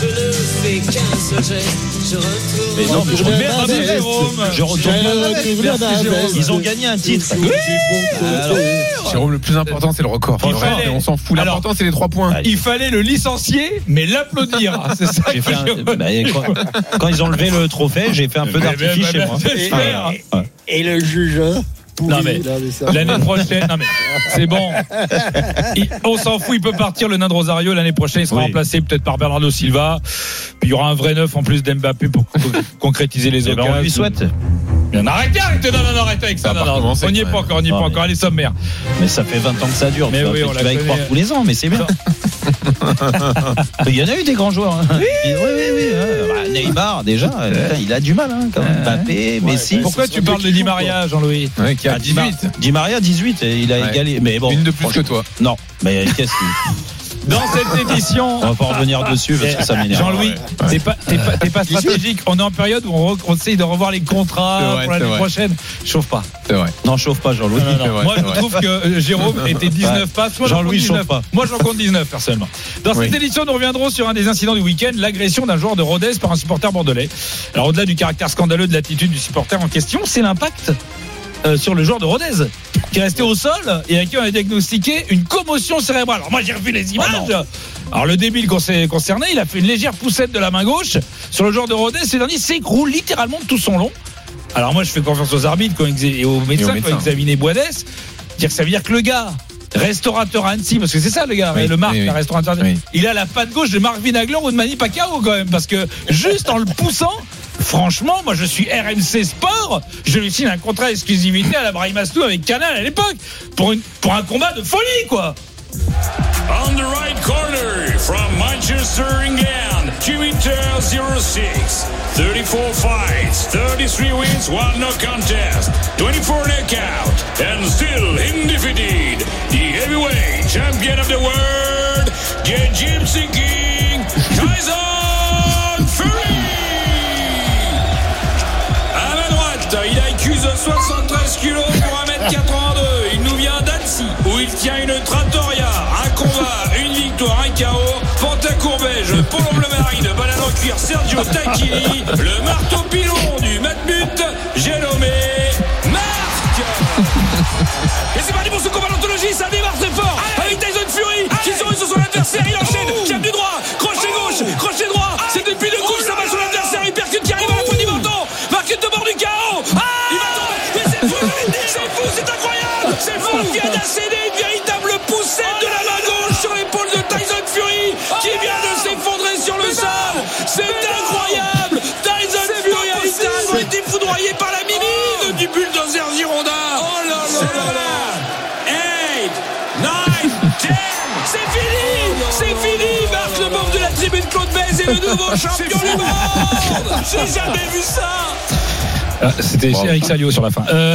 Mais non, mais je reviens à Jérôme. Je retourne. Ils ont gagné un titre. Oui. Alors, Jérôme, le plus important, c'est le record. Fallait... On s'en fout. L'important, alors, c'est les trois points. Il fallait le licencier, mais l'applaudir. C'est ça. J'ai fait un... bah, quand... quand ils ont levé le trophée, j'ai fait un peu d'artifice chez moi. Et, et le juge. Non mais l'année prochaine, non mais c'est bon. Il, on s'en fout, il peut partir le nain de Rosario l'année prochaine, il sera oui. remplacé peut-être par Bernardo Silva. Puis il y aura un vrai neuf en plus d'Mbappé pour concrétiser les occasions. On lui souhaite. Non, arrêtez, arrêtez, non, non, non, arrêtez avec ça. Non, non, on n'y est pas encore, on n'y est pas encore. Allez, sommaire. Mais ça fait vingt ans que ça dure. Mais oui, on tu vas y croire tous les ans, mais c'est bien. Il y en a eu des grands joueurs. Hein. Oui, oui, oui. oui. Bah, Neymar, déjà, putain, il a du mal, hein, quand même. Mbappé, ouais, Messi. Pourquoi tu parles de Di Maria, Jean-Louis? Ouais, qui a dix-huit. Di Maria, dix-huit. Il a ouais. égalé. Mais bon. Une de plus que toi. Non. Mais qu'est-ce que. Dans cette édition, on va pas revenir dessus parce que ça m'énerve. Jean-Louis, ouais, ouais. t'es pas, t'es pas, t'es pas stratégique. On est en période où on, re, on essaye de revoir les contrats vrai, pour l'année prochaine. Chauffe pas. C'est vrai. Non, chauffe pas, Jean-Louis. Non, non, non. Vrai, moi, je vrai. trouve que Jérôme était dix-neuf ouais. passes. Moi, Jean-Louis chauffe pas. Moi, j'en compte dix-neuf personnellement. Dans oui. cette édition, nous reviendrons sur un des incidents du week-end, l'agression d'un joueur de Rodez par un supporter bordelais. Alors, au-delà du caractère scandaleux de l'attitude du supporter en question, c'est l'impact. Euh, sur le joueur de Rodez qui est resté au sol et à qui on a diagnostiqué une commotion cérébrale. Alors moi j'ai revu les images. Oh Alors le débile concerné, il a fait une légère poussette de la main gauche sur le joueur de Rodez. Ce dernier s'écroule littéralement de tout son long. Alors moi je fais confiance aux arbitres quand ils, et aux médecins quand ils examinaient Boadès. Dire que ça veut dire que le gars, restaurateur à Annecy, parce que c'est ça le gars, oui, le Marc, oui, oui. restaurateur, oui. il a la patte gauche de Marc Vinagler ou de Manny Pacquiao quand même, parce que juste en le poussant, franchement, moi je suis R M C Sport, je lui signe un contrat d'exclusivité à la Brahim Astou avec Canal à l'époque pour, une, pour un combat de folie, quoi. On the right corner from Manchester, England, Jimmy Terrell zero six, thirty-four fights, thirty-three wins, one no contest, twenty-four knockout, and still undefeated, the heavyweight champion of the world, the Gypsy King, Tyson Fury. À la droite, il accuse soixante-treize kilos pour un mètre quatre-vingt-deux. Il nous vient d'Annecy, où il tient une trattoria, un combat, une victoire, un K O. Panta-Courbège, Paul Marine, banane en cuir, Sergio Tacchini, le marteau pilon du Matmut, j'ai nommé Marc. Et c'est parti pour ce combat d'anthologie, ça démarre très fort. Avec Tyson Fury, qui se rue sur son adversaire, il enchaîne, jab du droit, crochet gauche, crochet droit, c'est depuis deux coups, ça va sur l'adversaire, il percute qui arrive à la poignée du menton, Marcute de bord du K O. Ah, il va tomber, mais c'est fou, c'est fou, c'est incroyable, c'est fou, il vient d'accéder une véritable poussette de la main gauche sur l'épaule de Tyson Fury, qui vient de s'effondrer sur le sol, c'est incroyable, Tyson Fury a littéralement été foudroyé par la mimine du bulldozer girondin. Oh là là là là. eight, nine, ten, c'est fini, c'est fini, Marc le membre de la tribune Claude Bèze est le nouveau champion du monde. J'ai jamais vu ça. Ah, c'était bon. Eric Salio sur la fin. Euh...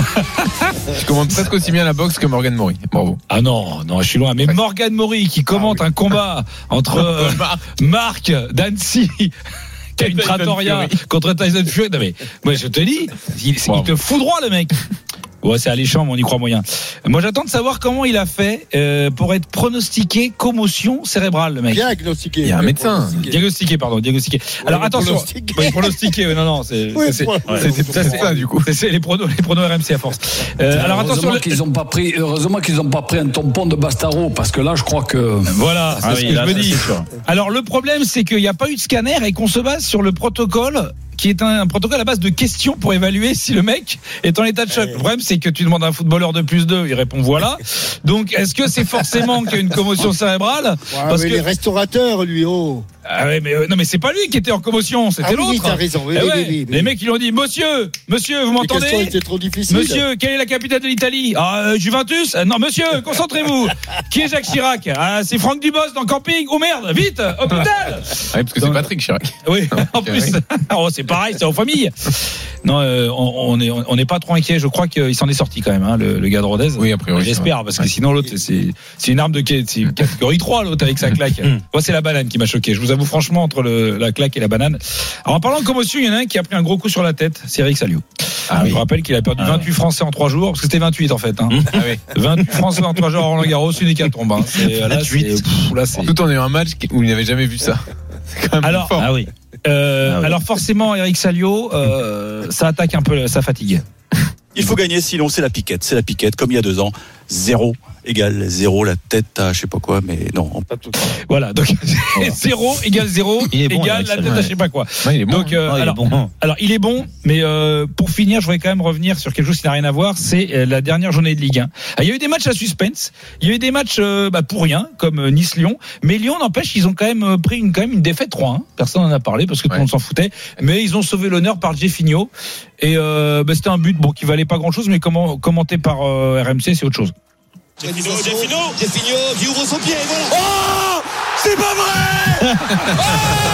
Je commente presque aussi bien la boxe que Morgan Mori. Bravo. Ah non, non, je suis loin. Mais Morgan Mori qui commente ah oui. un combat entre euh, Marc d'Annecy qui a une trattoria contre Tyson Fury. Non mais, moi je te dis, il, wow. il te foudroie le mec. Ouais, c'est alléchant, mais on y croit moyen. Moi, j'attends de savoir comment il a fait euh, pour être pronostiqué commotion cérébrale, le mec. Diagnostiqué. Il y a un médecin. Diagnostiqué, pardon, diagnostiqué. Ouais, Alors attention. Pronostiqué. Ouais, pronostiqué. Non, non, c'est oui, c'est, ouais, c'est, c'est, c'est, c'est ça du coup. C'est, c'est les pronos, les pronos R M C à force. Euh, alors attention. Heureusement qu'ils ont pas pris, heureusement qu'ils ont pas pris un tampon de Bastaro, parce que là, je crois que. Voilà, c'est ah ce oui, que là, je me dis. Alors le problème, c'est qu'il n'y a pas eu de scanner et qu'on se base sur le protocole, qui est un, un protocole à base de questions pour évaluer si le mec est en état de choc. Le problème, c'est que tu demandes à un footballeur de plus deux, il répond voilà. Donc, est-ce que c'est forcément qu'il y a une commotion cérébrale? Ouais, Parce mais que les restaurateurs, lui, oh. Ah ouais, mais euh, non, mais c'est pas lui qui était en commotion, c'était ah oui, l'autre. T'as raison. Oui, eh oui, ouais, oui, oui, oui. Les mecs, ils ont dit, monsieur, monsieur, vous m'entendez? Les questions étaient trop difficiles. Monsieur, quelle est la capitale de l'Italie? Ah, euh, Juventus? euh, Non, monsieur, concentrez-vous. Qui est Jacques Chirac? Ah, c'est Franck Dubos dans Camping. Oh merde, vite, hôpital. Ah oui, parce que c'est donc, Patrick Chirac. Oui, en plus. Oh, c'est pareil, c'est en famille. Non, euh, on, on est, on n'est pas trop inquiet. Je crois qu'il s'en est sorti quand même, hein, le, le gars de Rodez. Oui, a priori. J'espère, parce que sinon l'autre, c'est, c'est une arme de c'est une catégorie trois, l'autre avec sa claque. Moi, c'est la banane qui m'a choqué. Je vous avoue franchement, entre le, la claque et la banane. Alors, en parlant de commotion, il y en a un qui a pris un gros coup sur la tête. C'est Eric Salio. Ah, je oui. vous rappelle qu'il a perdu ah, vingt-huit ouais. Français en trois jours, parce que c'était vingt-huit en fait. Hein. Ah, oui. vingt-huit Français en trois jours à Roland Garros, une hécatombe. Hein. C'est, là, c'est, pff, là, c'est... Tout en ayant un match où il n'avait jamais vu ça. C'est quand même alors, fort. Ah oui. Euh, ah oui. Alors forcément, Eric Salio, euh, ça attaque un peu sa fatigue. Il faut gagner, sinon c'est la piquette. C'est la piquette, comme il y a deux ans. Zéro égale zéro, la tête à je sais pas quoi, mais non. Pas tout. Voilà, donc zéro égale zéro égale bon, la tête à je sais pas quoi. Ouais, il est bon. Donc, euh, ah, il alors, est bon. alors, il est bon, mais euh, pour finir, je voudrais quand même revenir sur quelque chose qui n'a rien à voir, c'est euh, la dernière journée de Ligue un. Alors, il y a eu des matchs à suspense, il y a eu des matchs euh, bah, pour rien, comme euh, Nice-Lyon, mais Lyon n'empêche, ils ont quand même pris une, quand même une défaite trois un. Personne n'en a parlé parce que ouais. tout le monde s'en foutait, mais ils ont sauvé l'honneur par Jeffinho. Et euh, bah, c'était un but bon, qui valait pas grand-chose, mais comment, commenté par euh, R M C, c'est autre chose. Jeffinho, Jeffinho, Jeffinho qui ouvre son pied, voilà. Oh, c'est pas vrai. Oh,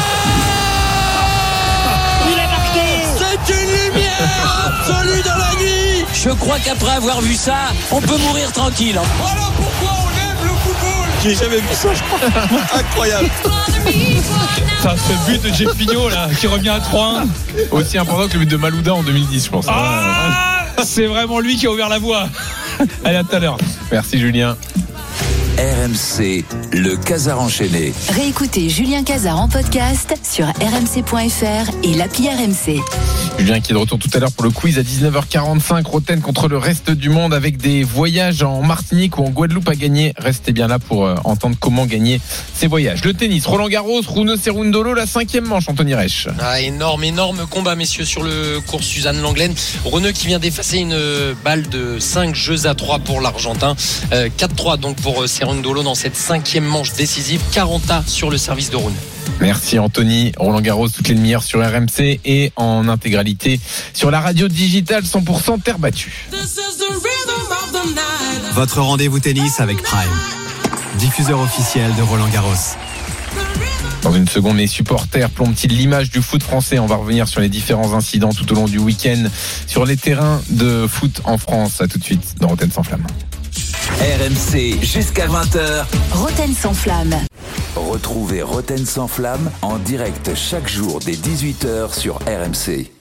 il a marqué. C'est une lumière absolue dans la nuit. Je crois qu'après avoir vu ça, on peut mourir tranquille. Voilà pourquoi on aime le football. J'ai jamais vu ça, je crois. Incroyable. Ça, ce but de Jeffinho là, qui revient à trois un. Aussi important que le but de Malouda en deux mille dix, je pense. Ah, c'est vraiment lui qui a ouvert la voie. Allez, à tout à l'heure. Merci Julien. R M C, le Casar enchaîné. Réécoutez Julien Casar en podcast sur r m c point f r et l'appli R M C. Julien qui est de retour tout à l'heure pour le quiz à dix-neuf heures quarante-cinq. Roten contre le reste du monde avec des voyages en Martinique ou en Guadeloupe à gagner. Restez bien là pour euh, entendre comment gagner ces voyages. Le tennis, Roland Garros, Rune Cerundolo, la cinquième manche, Anthony Reich. Ah, énorme, énorme combat, messieurs, sur le cours Suzanne Lenglen. Rune qui vient d'effacer une balle de cinq jeux à trois pour l'Argentin. Euh, quatre trois donc pour Cerundolo. Cerundolo dans cette cinquième manche décisive. quarante A sur le service de Rune. Merci Anthony. Roland Garros, toutes les demi-heures sur R M C et en intégralité sur la radio digitale cent pour cent terre battue. Votre rendez-vous tennis avec Prime, diffuseur officiel de Roland Garros. Dans une seconde, les supporters plombent-ils l'image du foot français? On va revenir sur les différents incidents tout au long du week-end sur les terrains de foot en France. À tout de suite dans Rotten sans flamme. R M C jusqu'à vingt heures. Rotten sans flamme. Retrouvez Rotten sans flamme en direct chaque jour dès dix-huit heures sur R M C.